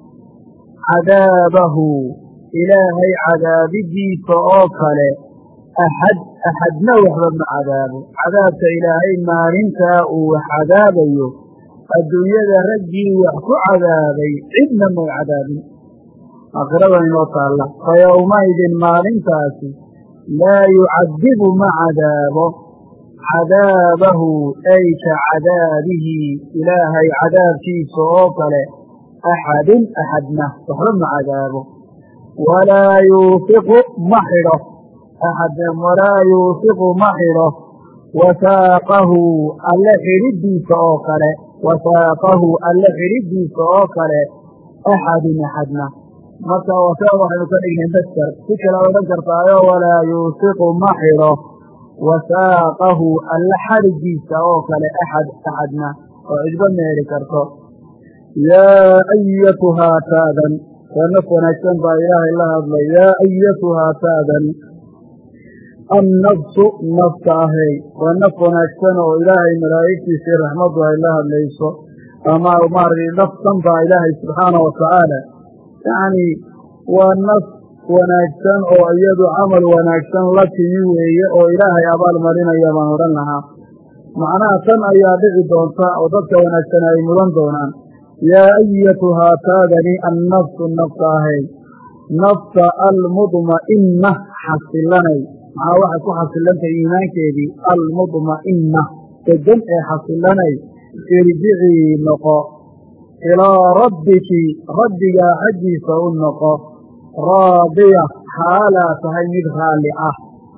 cadaabahu ilaahay cadaabidiisa oo kale axad axadna waxba ma cadaabo cadaabka ilaahay maalintaa uu wax cadaabayo adduunyada raggii wax ku cadaabay cidna may cadaabin aakhirada inoo taalla fa yowmaidin maalintaasi laa yucadibu ma cadaabo cadaabahu ay ka cadaabihi ilaahay cadaabkiisa oo kale axadun axadna waxba ma cadaabo walaa yuufiqu ma xidho axadna walaa yuufiqu ma xidho wasaaqahu alle xidhidiisa oo kale wasaaqahu alle xidhidiisa oo kale axadun axadna marka wasaaq waxaynu ka dhignay master si kale odhan kartaayo walaa yuufiqu ma xidho wasaaqahu alle xadhigiisa oo kale axad axadna oo cidba meeri karto yaa ayatuhaa taadan waa naf wanaagsan baa ilaahay la hadlay yaa ayatuhaa taadan annafsu nafta ahay waa naf wanaagsan oo ilaahay malaa'igtiisii raxmaddu ay la hadlayso ama maaragtay nafsan baa ilaahay subxaanahu watacaala yacni waa naf wanaagsan oo iyadu camal wanaagsan la timi weeye oo ilaahay abaal marinaya baan odhan lahaa macnaha tan ayaa dhici doonta oo dadka wanaagsan ay mudan doonaan yaa ayatuhaa taadani annafsu nafta ahay nafta almudma'inna xasilanay maxaa waxay ku xasilantay iimaankeedii almudma'inna degan ee xasilanay irjicii noqo ilaa rabbiki rabbigaa xaggiisa u noqo raadiya xaalaa tahay mid raalli ah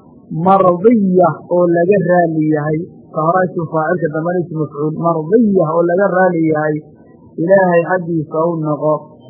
mardiya oo laga raali yahay kahora ismu faacilka dambana ismu mafcuul mardiya oo laga raali yahay ilaahay xaggiisa u noqo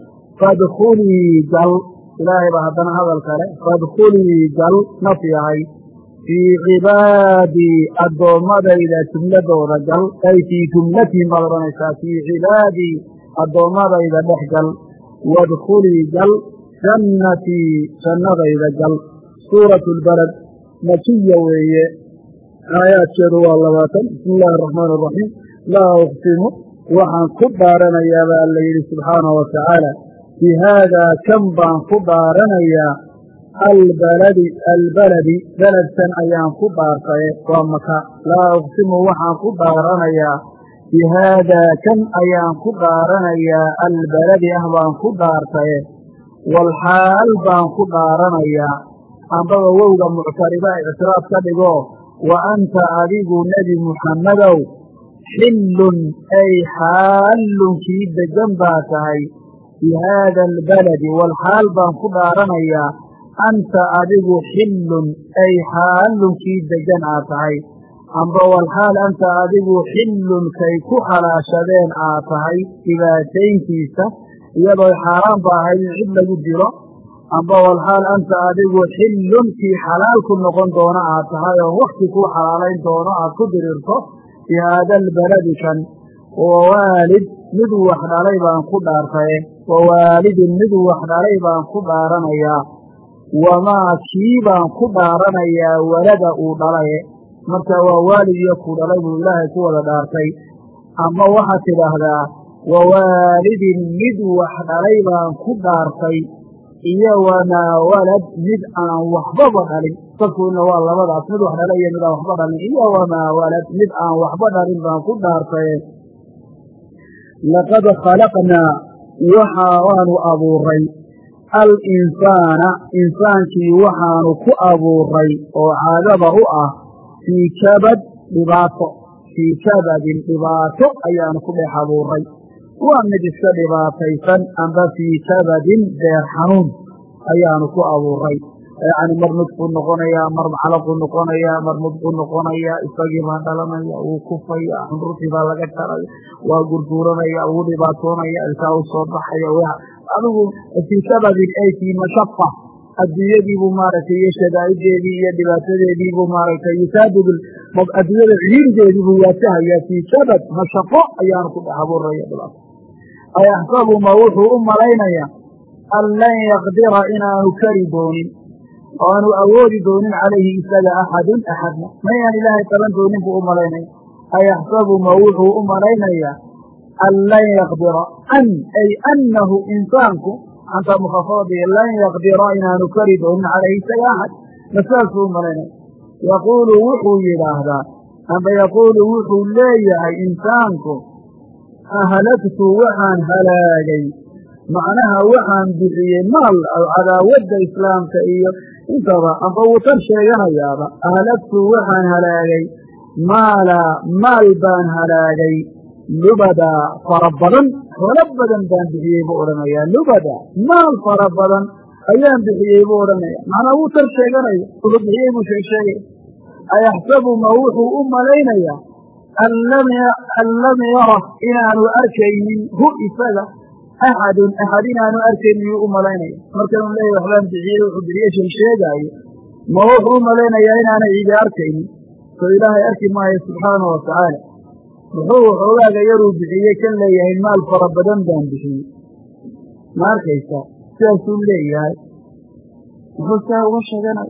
fadkulii gal ilaahay baa haddana hadal kale fadkulii gal naf yahay fii cibaadii addoommadayda jumladooda gal ay fii jumlatihim baad odhanaysaa fii cibaadii addoommadayda dhex gal wadkulii gal jannatii jannadayda gal suuratu lbalad makiya weeye aayaadkeedu waa labaatan bismi illaahi araxmaan araxiim laa uqsimu waxaan ku dhaaranayaa baa alla yidhi subxaanahu watacaala bi haadaa kan baan ku dhaaranayaa albaladi albaladi beledkan ayaan ku dhaartaye waa maka laa uqsimu waxaan ku dhaaranayaa bi haadaa kan ayaan ku dhaaranayaa albaladi ah baan ku dhaartaye walxaal baan ku dhaaranayaa ambaba wowga muctariba ictiraaf ka dhigo wa anta adigu nebi muxammadow xillun ay xaallun kii degan baa tahay bi haada albaladi walxaal baan ku dhaaranayaa anta adigu xillun ay xaallun kii degan aad tahay amba walxaal anta adigu xillun kay ku xalaashadeen aad tahay dhibaatayntiisa iyadoo xaaraan ba ahayd in cid lagu dilo amba walxaal anta adigu xillun kii xalaal ku noqon doono aad tahay oo wakti kuu xalaalayn doono aad ku dirirto bi haada albaladi kan wawaalid mid wax dhalay baan ku dhaartaye wawaalidin mid wax dhalay baan ku dhaaranayaa wamaa kii baan ku dhaaranayaa walada uu dhalaye marka waa waalid iyo ku dhalay buu ilaahay ku wada dhaartay ama waxaad tidhaahdaa wawaalidin mid wax dhalay baan ku dhaartay iyo wamaa walad mid aan waxbaba dhalin dadkuina waa labadaas mid wax dhalay iyo mid aan waxba dhalin iyo wamaa walad mid aan waxba dhalin baan ku dhaartaye laqad khalaqnaa waxaa waanu abuuray alinsaana insaankii waxaanu ku abuuray oo caadada u ah fii kabad dhibaato fii kabadin dhibaato ayaanu ku dhex abuuray waa mid iska dhibaataysan amba fii kabadin beer xanuun ayaanu ku abuuray yacni mar nudfuu noqonayaa mar calaquu noqonayaa mar mudquu noqonayaa isagii baa dhalanaya wuu kufaya xundurtii baa laga jaraya waa gurguuranaya wuu dhibaatoonaya ilkaa u soo baxaya adigu fii kabadin ay fii mashaqa adduunyadiibuu maaragtay iyo shadaa'ideedii iyo dhibaatadeediibuu maaragtay yusaabib adduunyada ciriirideediibuu waajahayaa fii kabad mashaqo ayaanu ku dhex abuuraya dhibaato ayaxsabu ma wuxuu u malaynayaa an lan yaqdira inaanu kari doonin oo aanu awoodi doonin calayhi isaga axadun axadna mayaan ilaahay qaban doonin buu u malaynaya ayaxsabu ma wuxuu u malaynayaa an lan yaqdira an ay annahu insaanku anta mukhafafadii lan yaqdira inaanu kari doonin calayhi isaga axad ma saasuu u malaynaya yaquulu wuxuu yidhaahdaa amba yaquulu wuxuu leeyahay insaanku ahalagtu waxaan halaagay macnaha waxaan bixiyey maal cadaawadda islaamka iyo intaba amba wuu tan sheeganayaaba ahalagtu waxaan halaagay maala maal baan halaagay lubada fara badan xoolo badan baan bixiyey buu odhanayaa lubada maal fara badan ayaan bixiyey buu odhanaya macnaa wuu tan sheeganaya wuxuu bixiyey buu sheegsheegaya ayaxsabu ma wuxuu u malaynayaa an lam yara inaanu arkaynin hu isaga axadun axad inaanu arkaynin yuu u malaynaya markanuu leeyahy waxbaan bixiyey wuxuu bixiye sheegsheegaayo ma wuxuu u malaynayaa inaanay cidi arkaynin soo ilaahay arki maayo subxaanahu watacaala muxuu waxoogaaga yaruu bixiyey kan leeyahay maal fara badan baan bixiyey ma arkaysa sidaasuu leeyahay muxuu saa uga sheeganaya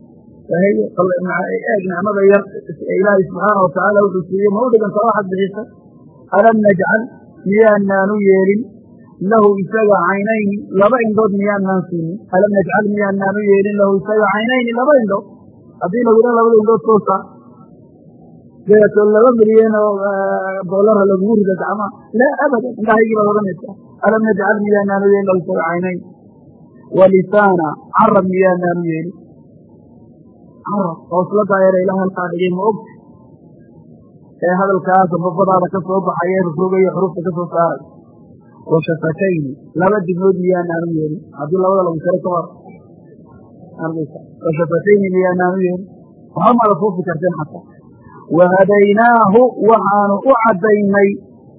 eeg nicmada yar ilaahay subxaana watacaala wuxuu siiyey ma u dhiganta waxaad bixisay alam najcal miyaanaanu yeelin lahu isaga caynayni laba indhood miyaanaan siinin alam najcal miyaanaanu yeelin lahu isaga caynayni laba indhood haddii lagu dha labada indhood soo saar deeto laba milyan oo doolara lagugu rida gacmaha laa abadan indhahaygii baad odhanaysaa alam najcal miyaanaanu yeelin lahu isaga caynayn walisaana carab miyaanaanu yeelin hoosladaa yare ilaah halkaa dhigay ma ogta ee hadalkaas babadaada ka soo baxay ee rufoogayo xuruufta ka soo saaray wa shafatayni laba dibnood miyaanaanu yeelin haddii labada lagu karo ka hor wa shafatayni miyaanaanu yeelin waxba maada fuufi karteen xataa wahadaynaahu waxaanu u caddaynay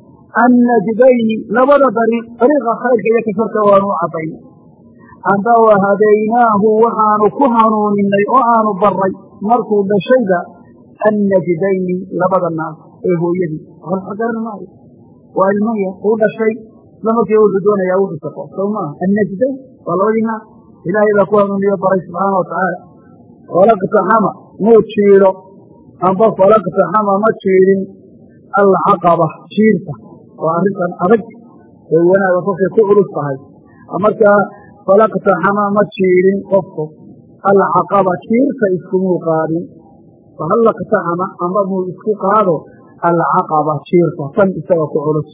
annajbayni labada dariiq dariiqa khayrka iyo kasarka waanu u caddaynay amba wahadaynaahu waxaanu ku hanuuninay oo aanu baray markuu dhashayba annajdayni labada naas ee hooyadii garan maayo waa ilmo yar uu dhashay isla markii wuxuu doonayaa wuxuu shaqo sow maaha annajdayn waa labadii naas ilaahay baa ku hanuuniyo baray subxaana watacaala falaqtaxama muu jiiro amba falaqtaxama ma jiirin alcaqaba jiirta waa arrintan adag ee wanaaga kolkay ku culus tahay markaa falaqtaxama ma jiirin qofku alcaqaba jiirta iskumuu qaadin fahal laqtaxama amba muu isku qaado alcaqaba jiirta tan isaga ku culus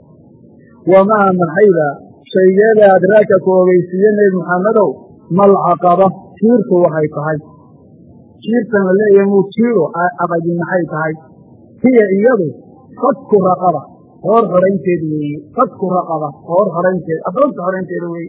wamaa maxayda shaygeeda adraaka ku ogeysiiye nebi maxamedow malcaqaba jiirtu waxay tahay jiirtan la leeyahay muu jiiro abadi maxay tahay hiya iyadu fadku raqaba hoor xoraynteed weeye fadku raqaba hoor xoraynteed addoonta xoraynteeda weeye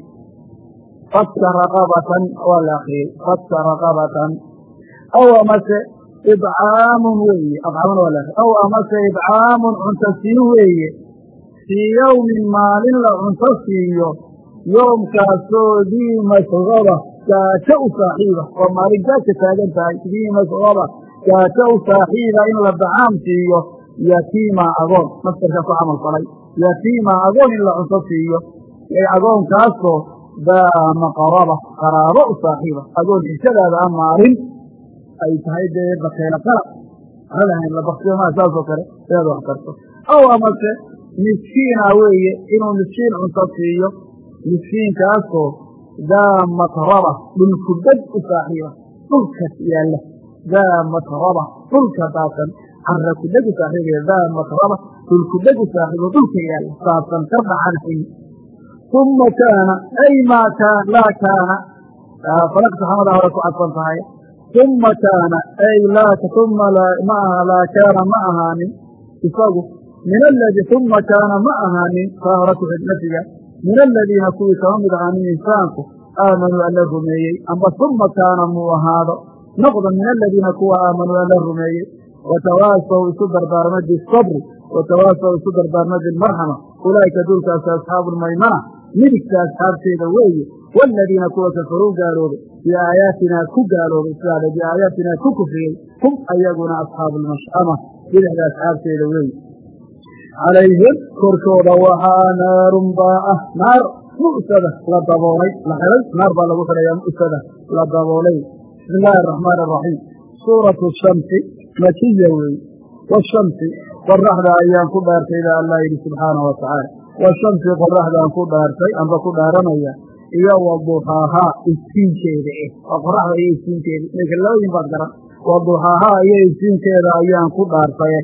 fadka raqabatan waa la akriyey fadka raqabatan aw amase ibcaamun weeye abcaamuna waa la akriy aw amase ibcaamun cunto siin weeye fii yowmin maalin la cunto siiyo yoomkaasoo dii masqaba gaajo u saaxiiba waa maalin gaaja taagan tahay dii masqaba gaajo u saaxiiba in la dacaam siiyo yatiima agoon mastarka ku camal falay yatiima agoon in la cunto siiyo agoonkaasoo daa maqaraba qaraabo u saaxiiba agoon xishadaada a maalin ay tahay dee bakeelo qalab halahayn la baktiyo maa saasoo kale inaad wax karto aw amase miskiina weeye inuu miskiin cunto siiyo miskiinkaasoo daa matraba dhulkubad u saaxiiba dhulkas yaalla daa matraba dhulka daasan carra ku dhegi saaxiibee daa makraba dhul ku dhegi saaxiibo dhulka yaal saabsan ka dhacan uma kaana ay maa kaan laa kaana falaqta xamada hore ku cadfan tahay uma kaana ay laaka uma ma aha laa kaana ma ahaanin isagu min aladii uma kaana ma ahaanin taa hore ku xig nafiga min aladiina kuwii kama mid ahaanin insaanku aamanuu alla rumeeyey amba uma kaana muu ahaado noqda min aladiina kuwa aamanuu alla rumeeyey watawaasaw isu dardaarma bisabri watawaasaw isu dardaarma bilmarxama ulaa'ika dulkaasi asxaabu lmaymana midigta asxaabteeda weeye waaladiina kuwa kafaruu gaaloobay biaayaatinaa ku gaaloobay sidaale biaayaatinaa ku kufriyey hum ayaguna asxaabu lmash'ama bidixda asxaabteeda weeye calayhim korkooda waxaa naarun baa ah naar mu'sada la daboolay la xelay naar baa lagu xidhayaa mu'sada la daboolay bismi illaahi araxmaan araxiim suuratu shamsi makiya weeye washamsi qoraxda ayaan ku dhaartay baa allah yidhi subxaanahu watacaala washamsi qoraxdaan ku dhaartay amba ku dhaaranaya iyo waduxaahaa iftiinkeeda eh waa qoraxda iyo iftiinkeeda meekalooyin baad garan waduxaahaa iyo iftiinkeeda ayaan ku dhaartay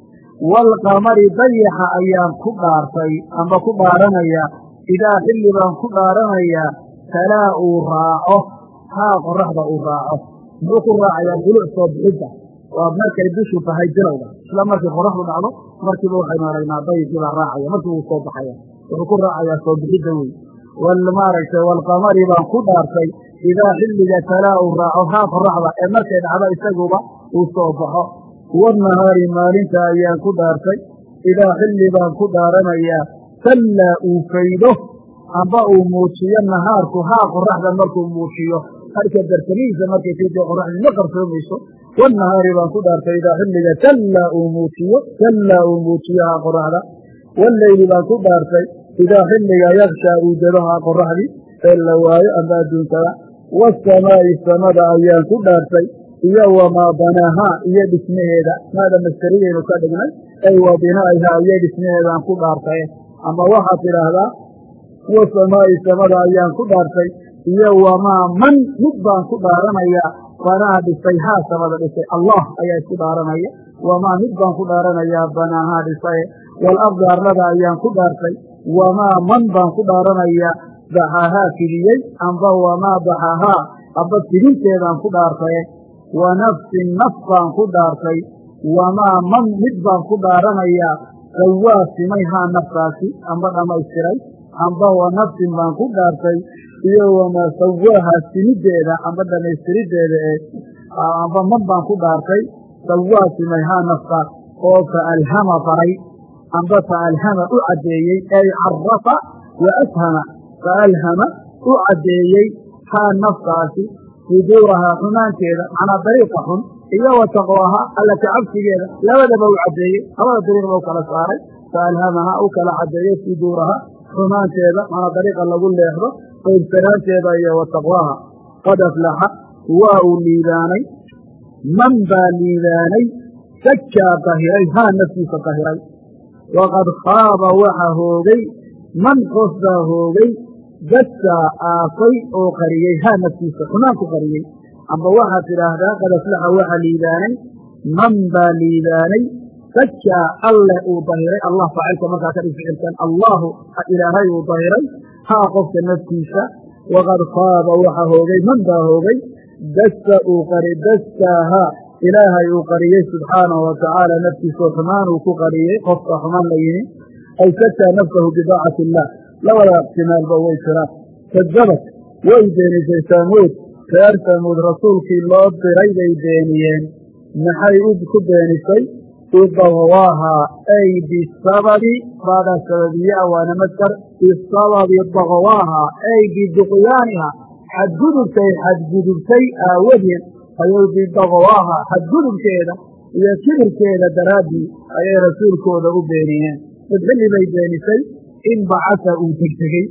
waalqamari dayaxa ayaan ku dhaartay amba ku dhaaranaya idaa xilli baan ku dhaaranayaa talaa uu raaco haa qoraxda uu raaco muxuu ku raacayaa duluc soo bixidda waa markay bishu tahay bilowda isla markii qoraxdu dhacdo markiiba waxaynu aragnaa dayixii baa raacaya markii uu soo baxaya wuxuu ku raacayaa soo bixidda wey maaragtay waalqamari baan ku dhaartay idaa xilliga talaa uu raaco haa qoraxda ee markay dhacdo isaguba uu soo baxo wanahaari maalinta ayaan ku dhaartay idaa xilli baan ku dhaaranayaa tallaa uu faydo amba uu muujiyo nahaarku haa qoraxda markuu muujiyo harka dartamihiisa markay kaydee qoraxdii ma qarsoomayso wanahaari baan ku dhaartay idaa xilliga tallaa uu muujiyo tallaa uu muujiyo haa qoraxda walleyli baan ku dhaartay idaa xilliga yakshaa uu jado haa qoraxdii ee la waayo amba adduunkada waasamaa'i samada ayaan ku dhaartay iyo wamaa banaahaa iyo dhismaheeda maada mastariyaynu ka dhignay ay wa binaa'ihaa iyo dhismaheedaan ku dhaartay ama waxaad tidhaahdaa wasamaa'i samada ayaan ku dhaartay iyo wamaa man mid baan ku dhaaranayaa banaa dhisay haa samada dhisay allah ayaa isku dhaaranaya wamaa mid baan ku dhaaranayaa banaahaa dhisay waalardi arlada ayaan ku dhaartay wamaa man baan ku dhaaranayaa baxahaa fidiyey amba wamaa baxahaa amba fidinteedaan ku dhaartay wa nafsin naf baan ku dhaartay wamaa man mid baan ku dhaaranayaa sawaa simay haa naftaasi amba dhammaystiray amba wa nafsin baan ku dhaartay iyo wamaa sawaaha simideeda amba dhammaystiriddeeda ee amba man baan ku dhaartay sawaa simay haa naftaas oo faalhama faray amba faalhama u caddeeyey ay carafa wa ashama faalhama u caddeeyey haa naftaasi fujuurahaa xumaanteeda macnaa dariiqa xun iyo wa taqwaaha alla ka cabsigeeda labadaba u caddeeyey labada dariiqba u kala saaray faalhamaha u kala caddeeyey fujuuraha xumaanteeda macnaa dariiqa lagu leexdo qaybsanaanteeda iyo wa taqwaaha qad aflaxa waa uu liibaanay man baa liibaanay sajaa dahiray haa naftiisa dahiray waqad khaaba waxa hoogay man qof baa hoogay dadkaa aafay oo qariyey haa naftiisa xumaan ku qariyey amba waxaad tidhaahdaa qad aflaxa waxa liibaanay man baa liibaanay sajaa alle uu dahiray allah faacilka markaa ka dhig ficilkan allaahu ilaahay uu dahiray haa qofka naftiisa waqad khaaba waxa hoogay man baa hoogay dasta uu qari dastaahaa ilaahay uu qariyey subxaanahu watacaala naftiisoo xumaan uu ku qariyey qofka xumaan la yimi ay sataa nafsahu bidaacati illaah labada ixtimaalba way jiraan kadabad way beenisay saamuud reer saamuud rasuulkii loo diray bay beeniyeen maxay ku beenisay bidagwaahaa ay bisababi baadaa sababiyaa waana maskar bisababi dagwaahaa ay biduqyaaniha xadgudubtay xadgudubtay aawadeed ayay bidagwaaha xadgudubkeeda iyo kibirkeeda daraaddii ayay rasuulkooda u beeniyeen mid xilli bay beenisay in bacasa uu degdegey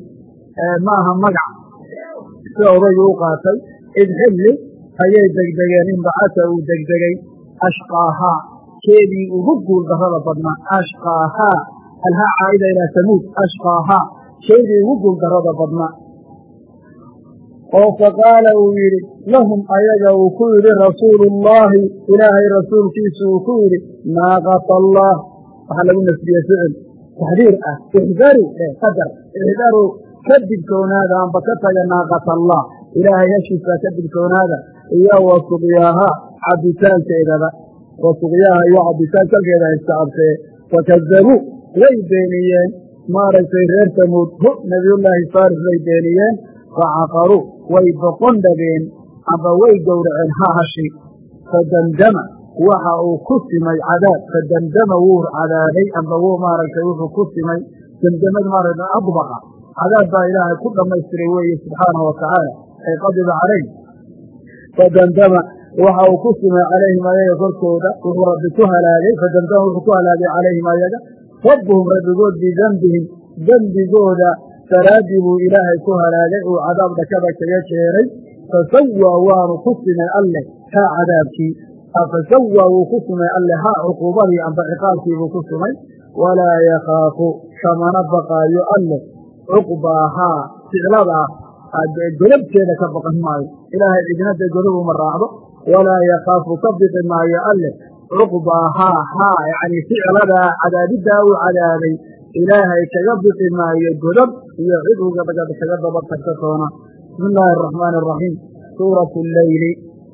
maaha magac sida odaygu u qaatay id xilli ayay degdegeen in bacasa uu degdegay ashqaahaa keedii ugu guul darrada badnaa ashqaahaa alhaa caa'ida ilaa samuud ashqaahaa keedii ugu guul darrada badnaa oo faqaala uu yidhi lahum ayaga uu ku yidhi rasuulu ullaahi ilaahay rasuulkiisu uu ku yidhi naaqata allah waxaa lagu nasbiye ficil taxdiir ah ixdaru qadar ixdaru ka digtoonaada amba ka taga naaqata allah ilaahay heshiisa ka digtoonaada iyo wa suqyaaha cabitaankeedaba wa suqyaaha iyo cabitaankalkeeda istacabtee fakadabuu way beeniyeen maaragtay reer tamuud hu nabiyullaahi saalix way beeniyeen facaqaruu way boqon dhageen amba way gowraceen ha hashi fadamdama waxa uu ku simay cadaab fadamdama wuu cadaabay amba wuu maaragtay wuxuu ku simay damdamad maaragtay adbaqa cadaab baa ilaahay ku dhammaystiray weeye subxaanahu watacaala ay qadiba calayh fadamdama waxa uu ku simay calayhim ayaga korkooda wuxuu rabbi ku halaagay fadamdama wuxuu ku halaagay calayhim ayaga rabbuhum rabbigood bidembihim dembigooda daraaddii buu ilaahay ku halaagay uu cadaab dhakada kaga keenay fasawaa waanu ku simay alleh haa cadaabkii fasawaa wuu ku simay alleh haa cuquubadii amba ciqaabkii buu ku simay walaa yakhaafu kamana baqaayo alleh cuqbaahaa ficladaa godobteeda ka baqan maayo ilaahay cidnada godob uma raacdo walaa yakhaafu ka biqi maayo alleh cuqbaahaa haa yacni ficladaa cadaabiddaa uu cadaabay ilaahay kaga biqi maayo godob iyo cid uga kaga daba tagta toona bismi illaahi araxmaani araxiim suuratu alleyli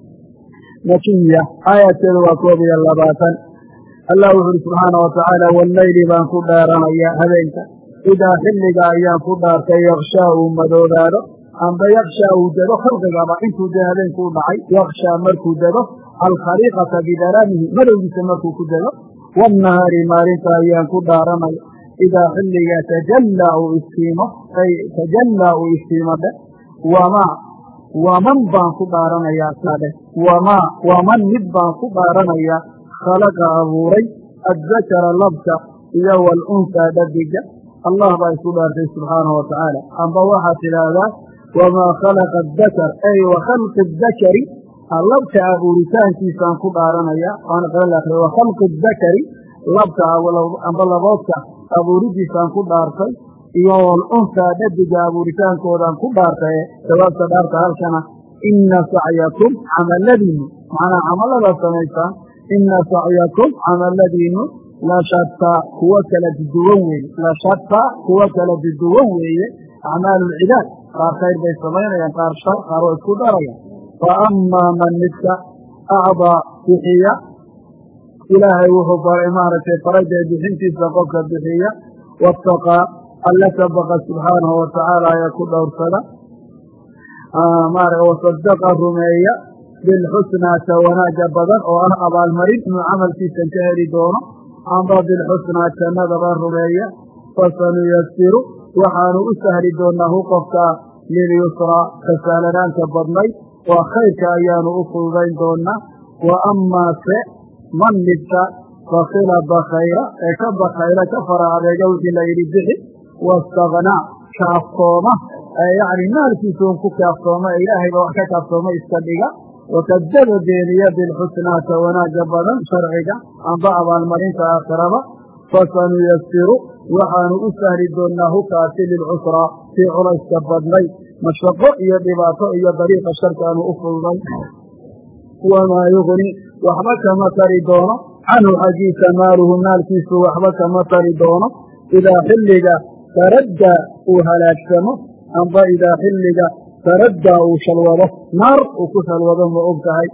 makiya aayaadkeedu waa koob iyo labaatan allah wuxu uhi subxaana watacaala walleyli baan ku dhaaranayaa habeenka idaa xilliga ayaan ku dhaartay yakshaa uu madoobaado amba yakshaa uu dego khalqigaba intuu dee habeenkuu dhacay yakshaa markuu dego alkhaliiqata bidaraamihi madowgiisa markuu ku dego waannahaari maalinta ayaan ku dhaaranaya idaa xilliga tajallaa uu istiimo ay tajallaa uu istiimo dheh wamaa waman baan ku dhaaranayaa sadheh wamaa waman mid baan ku dhaaranayaa khalaqa abuuray addakara labka iyo waalunsaa dhadiga allah baa isku dhaartay subxaanahu watacaala amba waxaad tidhaahdaa wamaa khalaqa adakar ay wa khalqi adakari labka abuuritaankiisaan ku dhaaranayaa waana qala akhriya wa khalqi adakari labka amba laboodka abuuridiisaan ku dhaartay iyo walunsaa dhadiga abuuritaankoodaan ku dhaartaye jawaabta dhaarta halkana ina sacyakum camaladiinu macnaa camallada samaysaan ina sacyakum camaladiinu la shataa kuwa kala duduwan weeye la shataa kuwa kala duduwan weeye acmaalu lcibaad qaar khayr bay samaynayaan qaar shar qaar oo isku darayaan fa amaa man midka acdaa bixiya ilaahay wuxuu baray maaragtay farajee bixintiisa qofka bixiya waataqaa alla ka baqa subxaanahu watacaala ayaa ku dhowrsada wasadaqa rumeeya bilxusnaa ka wanaaga badan oo ah abaalmarin inuu camalkiisan ka heli doono amba bilxusnaa jannadaba rumeeya fasanuyasiru waxaanu u sahli doonaa hu qofka lilyusraa ka sahlanaanka badnayd waa khayrka ayaanu u fududayn doonaa wa amaa se man midka bakila bakayra ee ka bakayla ka fara adeega wixii la yidhi bixi wastaknaa kaaftooma yacni maalkiisuun ku kaaftooma ee ilaahayba wax ka kaaftooma iska dhiga wakadaba beeniya bilxusnaa ka wanaagga badan sharciga amba abaalmarinta aakhiraba fasanuyasiru waxaanu u sahli doonaa hukaasi lilcusraa sii culayska badnay mashaqo iyo dhibaato iyo dariiqa sharkaanu u fududay wamaa yugni waxba kama tari doono canhu xaggiisa maaluhu maalkiisu waxba kama tari doono idaa xilliga taraddaa uu halaagsamo amba idaa xilliga taraddaa uu shalwado naar uu ku shalwado ma og tahay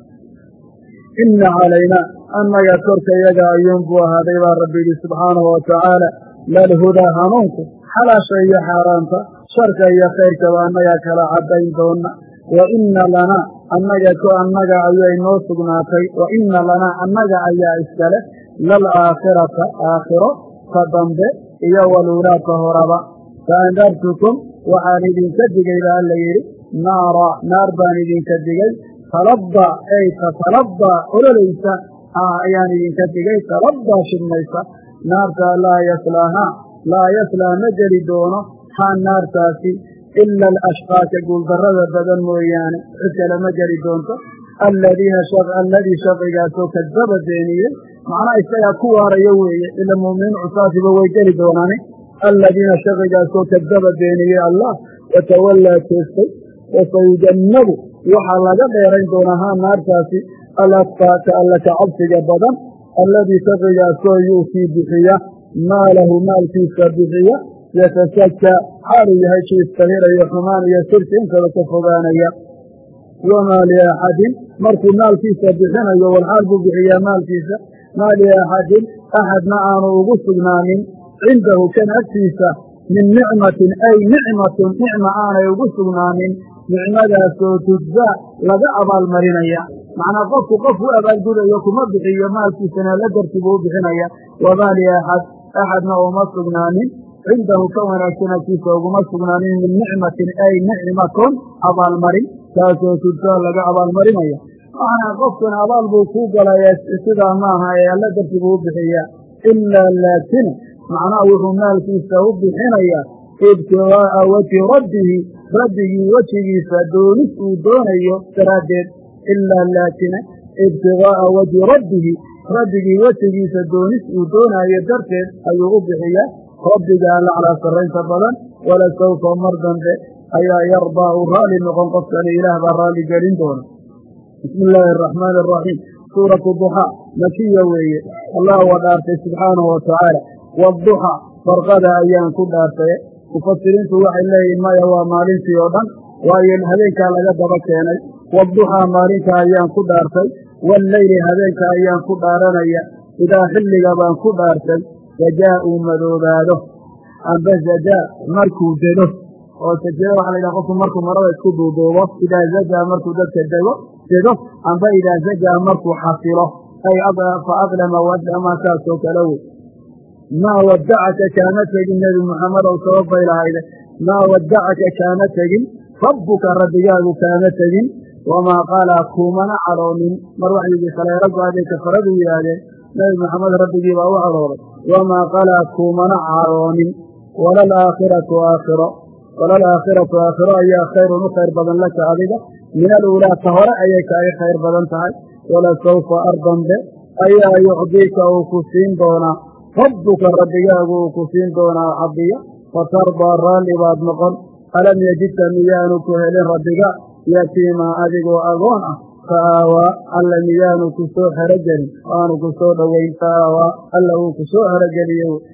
ina calaynaa annaga korkayaga ayuunbuu ahaaday baa rabbi yidhi subxaanahu watacaala lalhudaa hanuunku xalaasha iyo xaaraanta sharka iyo khayrkaba annagaa kala caddayn doona wa ina lanaa annaga ko annaga ayay noo sugnaatay wa ina lanaa annaga ayaa iskale laalaakhirata aakhiro ka dambe iyo waluulaadka horaba fa andartukum waxaan idinka digay baa alla yidhi naara naar baan idinka digay talabba ay tatalabba ololaysa ayaan idinka digay talabba shidmaysa naarta laa yaslaahaa laa yaslaa ma geli doono haa naartaasi ila alashqaaka guuldarrada badan mooyaane cid kale ma geli doonto aladiina alladii shaqigaasoo kadaba beeniyey macnaa isagaa ku waarayo weeye ila muuminiin cusaasiba way geli doonaane aladiina shaqigaasoo kadaba beeniyey allah watawallaa jeestay وسيجنب وحا لغا ديرين دونها نارتاسي الأتقى ألك عبسك بدن الذي تقيا سويوكي بحية ما له مال في سبحية يتسكى حالي هشي الصغير يحمان يسرك انت وكفضانيا وما لأحد مركو مال في سبحية والحرب بحية مال في ما لأحد أحد معانه وقصدنا من عنده كان أكسيسة من نعمة أي نعمة نعمة آنا يقصدنا من نعمة ستجزى لدعب المرينية معنى قف قف أبا الجودة يكون مبحي مال في سنة لدرتبه بحنية وما لأحد أحد ما هو مصدقنا من عنده كون أكسنا كيسة ومصدقنا من نعمة أي نعمة أبا المرين ستجزى لدعب المرينية أنا قفتنا أبا البوكوك لا يستدى معها لدرتبه بحية إلا لكن معناه مال في سوء بحنية ابتغاء وجه ربه ربه وجهه فدونس ودونيه تردد إلا لكن ابتغاء وجه ربه ربه وجهه فدونس ودونيه تردد أيه بحية ربك أن على سرين فضلا ولا سوف مرضا به أي يرضى غالي نقوم قصة إله برالي قلين دونه بسم الله الرحمن الرحيم سورة الضحى مكية وهي الله ودارته سبحانه وتعالى والضحى فرقد أيام كل دارته مفسرين سواح الله ما يوى مالين سيودا وأي هذيك على قد بكيني والضحى مالين أيام كل دارته والليل هذيك أيام كل دارنا إذا حل قبان كل دارته جاءوا مذوباده أم بس جاء مركو جده وسجده على إذا قصوا مركو مرة يسكدوا دوه إذا زجى مركو ذلك الدوه جده أم إذا زجى مركو حصيله أي فأظلم وأدلم ما كاسوك له ما ودعك كانت النبي محمد وصوفى إلى هذا ما ودعك كانت ربك ربياه كانت وما قال كومنا عرون مروح يجي خلال رب هذه كفرد هذا نبي محمد ربي وهو عرون وما قال كومنا عرون ولا الآخرة آخرة ولا الآخرة آخرة أي خير خير بدن لك عبيدة من الأولى طهر أيك أي خير بدن تعال ولا سوف أرضا به أي يعطيك أو كسين دونا ربك ربياه كسين دونا عبية وترضى الرالي بعد مقل ألم يجد ميانك هل ربك يتيما أذق أغونا فآوى ألا ميانك سوح رجل وأنك سوح ويتاوى ألا كسوح رجل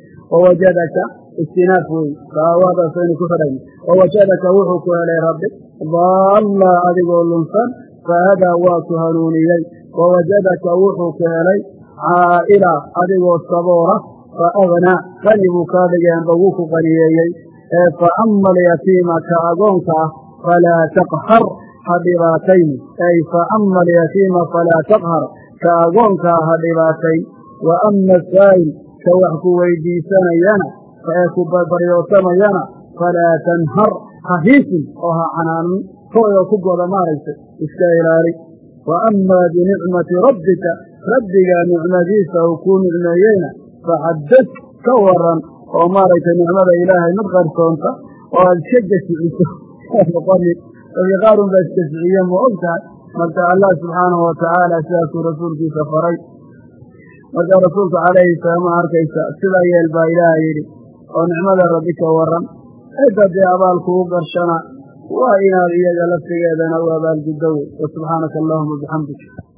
ووجدك استنافه فآوى بسينك فرج ووجدك وحك إلى ربك ضال أذق الإنسان فهذا واتهنوني ووجدك وحك إلي عائلة أذق الصبورة فأغنى قلبك بجان بوك قريبي فأما اليتيم كأغنك فلا تقهر حبيباتين أي فأما اليتيم فلا تقهر كأغنك حبيباتين وأما السائل كوحك ويدي سنيانا فأكب بريوسما يانا فلا تنهر خفيف وها عنان هو يكب وضمارس إسكايلاري وأما بنعمة ربك ربك نعمة سوكون إلينا فحدث كورا وما رأيت نعمة إلهي مدغر كونتا والشجة عيسى وقالي ويغار باستشعيا وأبتع مرتع الله سبحانه وتعالى سياسة رسول في سفري مرتع رسولك عليه السلام عركيسا سلا يلبا إلهي ونعمة ربك ورم إذا بأبالك وقرشنا وإنا غيادة لفتك إذا نوى بالجدوي وسبحانك اللهم وبحمدك